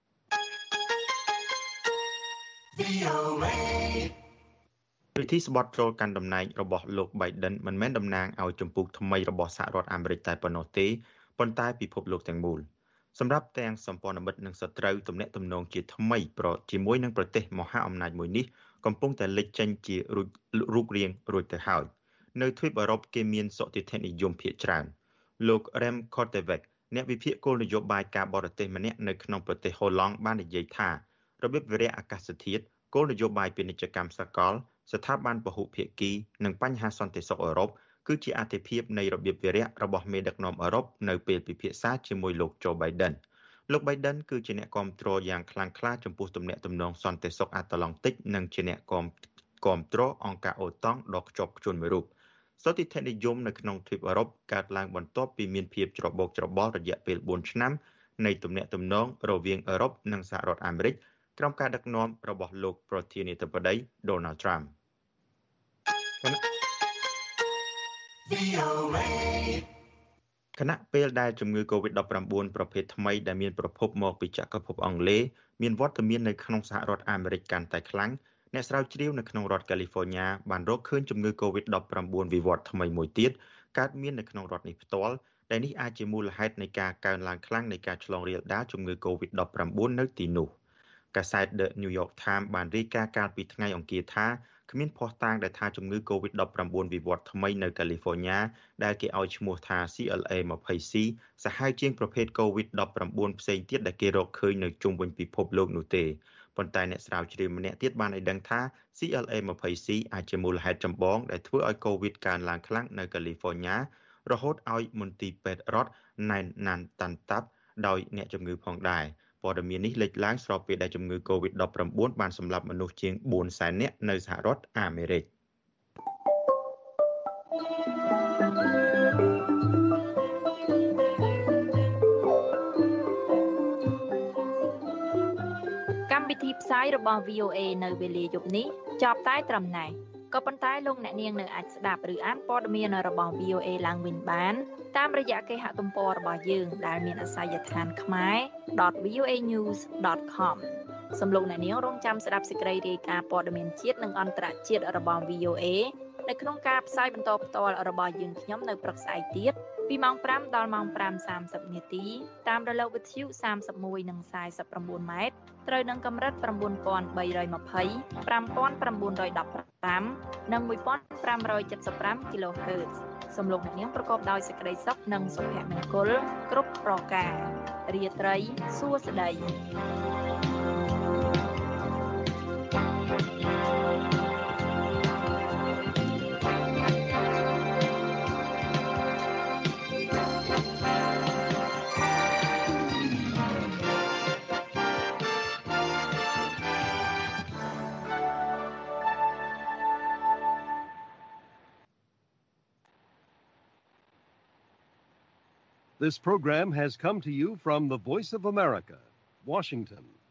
ពិធីស្បត់ចូលកាន់តំណែងរបស់លោក Biden មិនមែនតំណាងឲ្យចម្ពោះថ្មីរបស់សហរដ្ឋអាមេរិកតែប៉ុណ្ណោះទេប៉ុន្តែពិភពលោកទាំងមូលសម្រាប់ទាំងសម្ព័ន្ធមិត្តនិងសត្រូវទំនាក់ទំនងជាថ្មីប្រជាមួយនឹងប្រទេសមហាអំណាចមួយនេះកំពុងតែលេចចេញជារូបរាងរួចទៅហើយនៅទ្វីបអឺរ៉ុបគេមានសុតិធិនិយមភាគច្រើនលោក Rem Korteweg អ្នកវិភាគគោលនយោបាយការបរទេសម្នាក់នៅក្នុងប្រទេសហូឡង់បាននិយាយថារបៀបវារៈអាកាសធាតុគោលនយោបាយពាណិជ្ជកម្មសកលស្ថាប័នពហុភាគីនិងបញ្ហាសន្តិសុខអឺរ៉ុបគឺជាអាទិភាពនៃរបៀបវារៈរបស់មេដឹកនាំអឺរ៉ុបនៅពេលពិភាក្សាជាមួយលោក Joe Biden លោក Biden គឺជាអ្នកគាំទ្រយ៉ាងខ្លាំងក្លាចំពោះទំនាក់ទំនងសន្តិសុខអាត្លង់តិកនិងជាអ្នកគាំគាំទ្រអង្គការអូតង់ដ៏ខ្ជាប់ខ្ជួនមួយរូបសុតិធិនិយមនៅក្នុងទ្វីបអឺរ៉ុបកើតឡើងបន្ទាប់ពីមានភាពច្របូកច្របល់រយៈពេលបួនឆ្នាំនៃទំនាក់ទំនងរវាងអឺរ៉ុបនិងសហរដ្ឋអាមេរិកក្រោមការដឹកនាំរបស់លោកប្រធានាធិបតី Donald Trumpខណៈពេលដែលជំងឺ កូវីដ ដប់ប្រាំបួន ប្រភេទថ្មីដែលមានប្រភពមកពីចក្រភពអង់គ្លេសមានវត្តមាននៅក្នុងសហរដ្ឋអាមេរិកកាន់តែខ្លាំងអ្នកស្រាវជ្រាវនៅក្នុងរដ្ឋកាលីហ្វ័រញ៉ាបានរកឃើញជំងឺ កូវីដ ដប់ប្រាំបួន វិវត្តថ្មីមួយទៀតកើតមាននៅក្នុងរដ្ឋនេះផ្ទាល់ដែលនេះអាចជាមូលហេតុនៃការកើនឡើងខ្លាំងនៃការឆ្លងរាលដាលជំងឺ កូវីដ ដប់ប្រាំបួន នៅទីនោះកាសែត The New York Times បានរាយការណ៍កាលពីថ្ងៃអង្គារថាគ្មានភស្តុតាងដែលថាជំងឺ កូវីដ ដប់ប្រាំបួន វិវត្តថ្មីនៅកាលីហ្វ័រញ៉ាដែលគេឲ្យឈ្មោះថា C L A ยี่สิบ C សាហាវជាងប្រភេទ កូវីដ ដប់ប្រាំបួន ផ្សេងទៀតដែលគេរកឃើញនៅជុំវិញពិភពលោកនោះទេប៉ុន្តែអ្នកស្រាវជ្រាវម្នាក់ទៀតបានឲ្យដឹងថា C L A ยี่สิบ C អាចជាមូលហេតុចម្បងដែលធ្វើឲ្យកូវីដកើនឡើងខ្លាំងនៅកាលីហ្វ័រញ៉ារហូតឲ្យមន្ទីរពេទ្យរដ្ឋណែនណាន់តាន់តាប់ដោយអ្នកជំងឺផងដែរព័ត៌មាននេះលេចឡើងស្របពេលដែលជំងឺ កូវីដ ដប់ប្រាំបួន បានសម្លាប់មនុស្សជាងបួនសែននាក់នៅសហរដ្ឋអាមេរិកកម្មវិធីផ្សាយរបស់ V O A នៅវេលាយប់នេះចប់តែត្រឹមណេះក៏ប៉ុន្តែលោកអ្នកនាងនៅអាចស្ដាប់ឬអានព័ត៌មានរបស់ V O A ឡើងវិញបានតាមរយៈគេហទំព័ររបស់យើងដែលមានអាសយដ្ឋាន ខ្មែរ ដត វី អូ เอ ញូស ដត com សំលោកអ្នកនាងរងចាំស្ដាប់សេចក្តីរាយការណ៍ព័ត៌មានជាតិនិងអន្តរជាតិរបស់ V O A នៅក្នុងការផ្សាយបន្តផ្ទាល់របស់យើងខ្ញុំនៅព្រឹកស្អែកទៀតពីម៉ោងប្រាំដល់ម៉ោងប្រាំសាមសិបនាទីតាមរលកវិទ្យុសាមសិបមួយនិងសាយសិបប្រាំបួនម៉ែត្រត្រូវនឹងកម្រិត៩បី២០ ៥៩១៥ និងមួយពាន់ប្រាំរយចិតសិបប្រាំ kHz សំលោកអ្នកនាងប្រកបដោយសេចក្តីសុខនិងសុភមង្គលគ្រប់ប្រការរាត្រីសួស្តី This program has come to you from the Voice of America, Washington.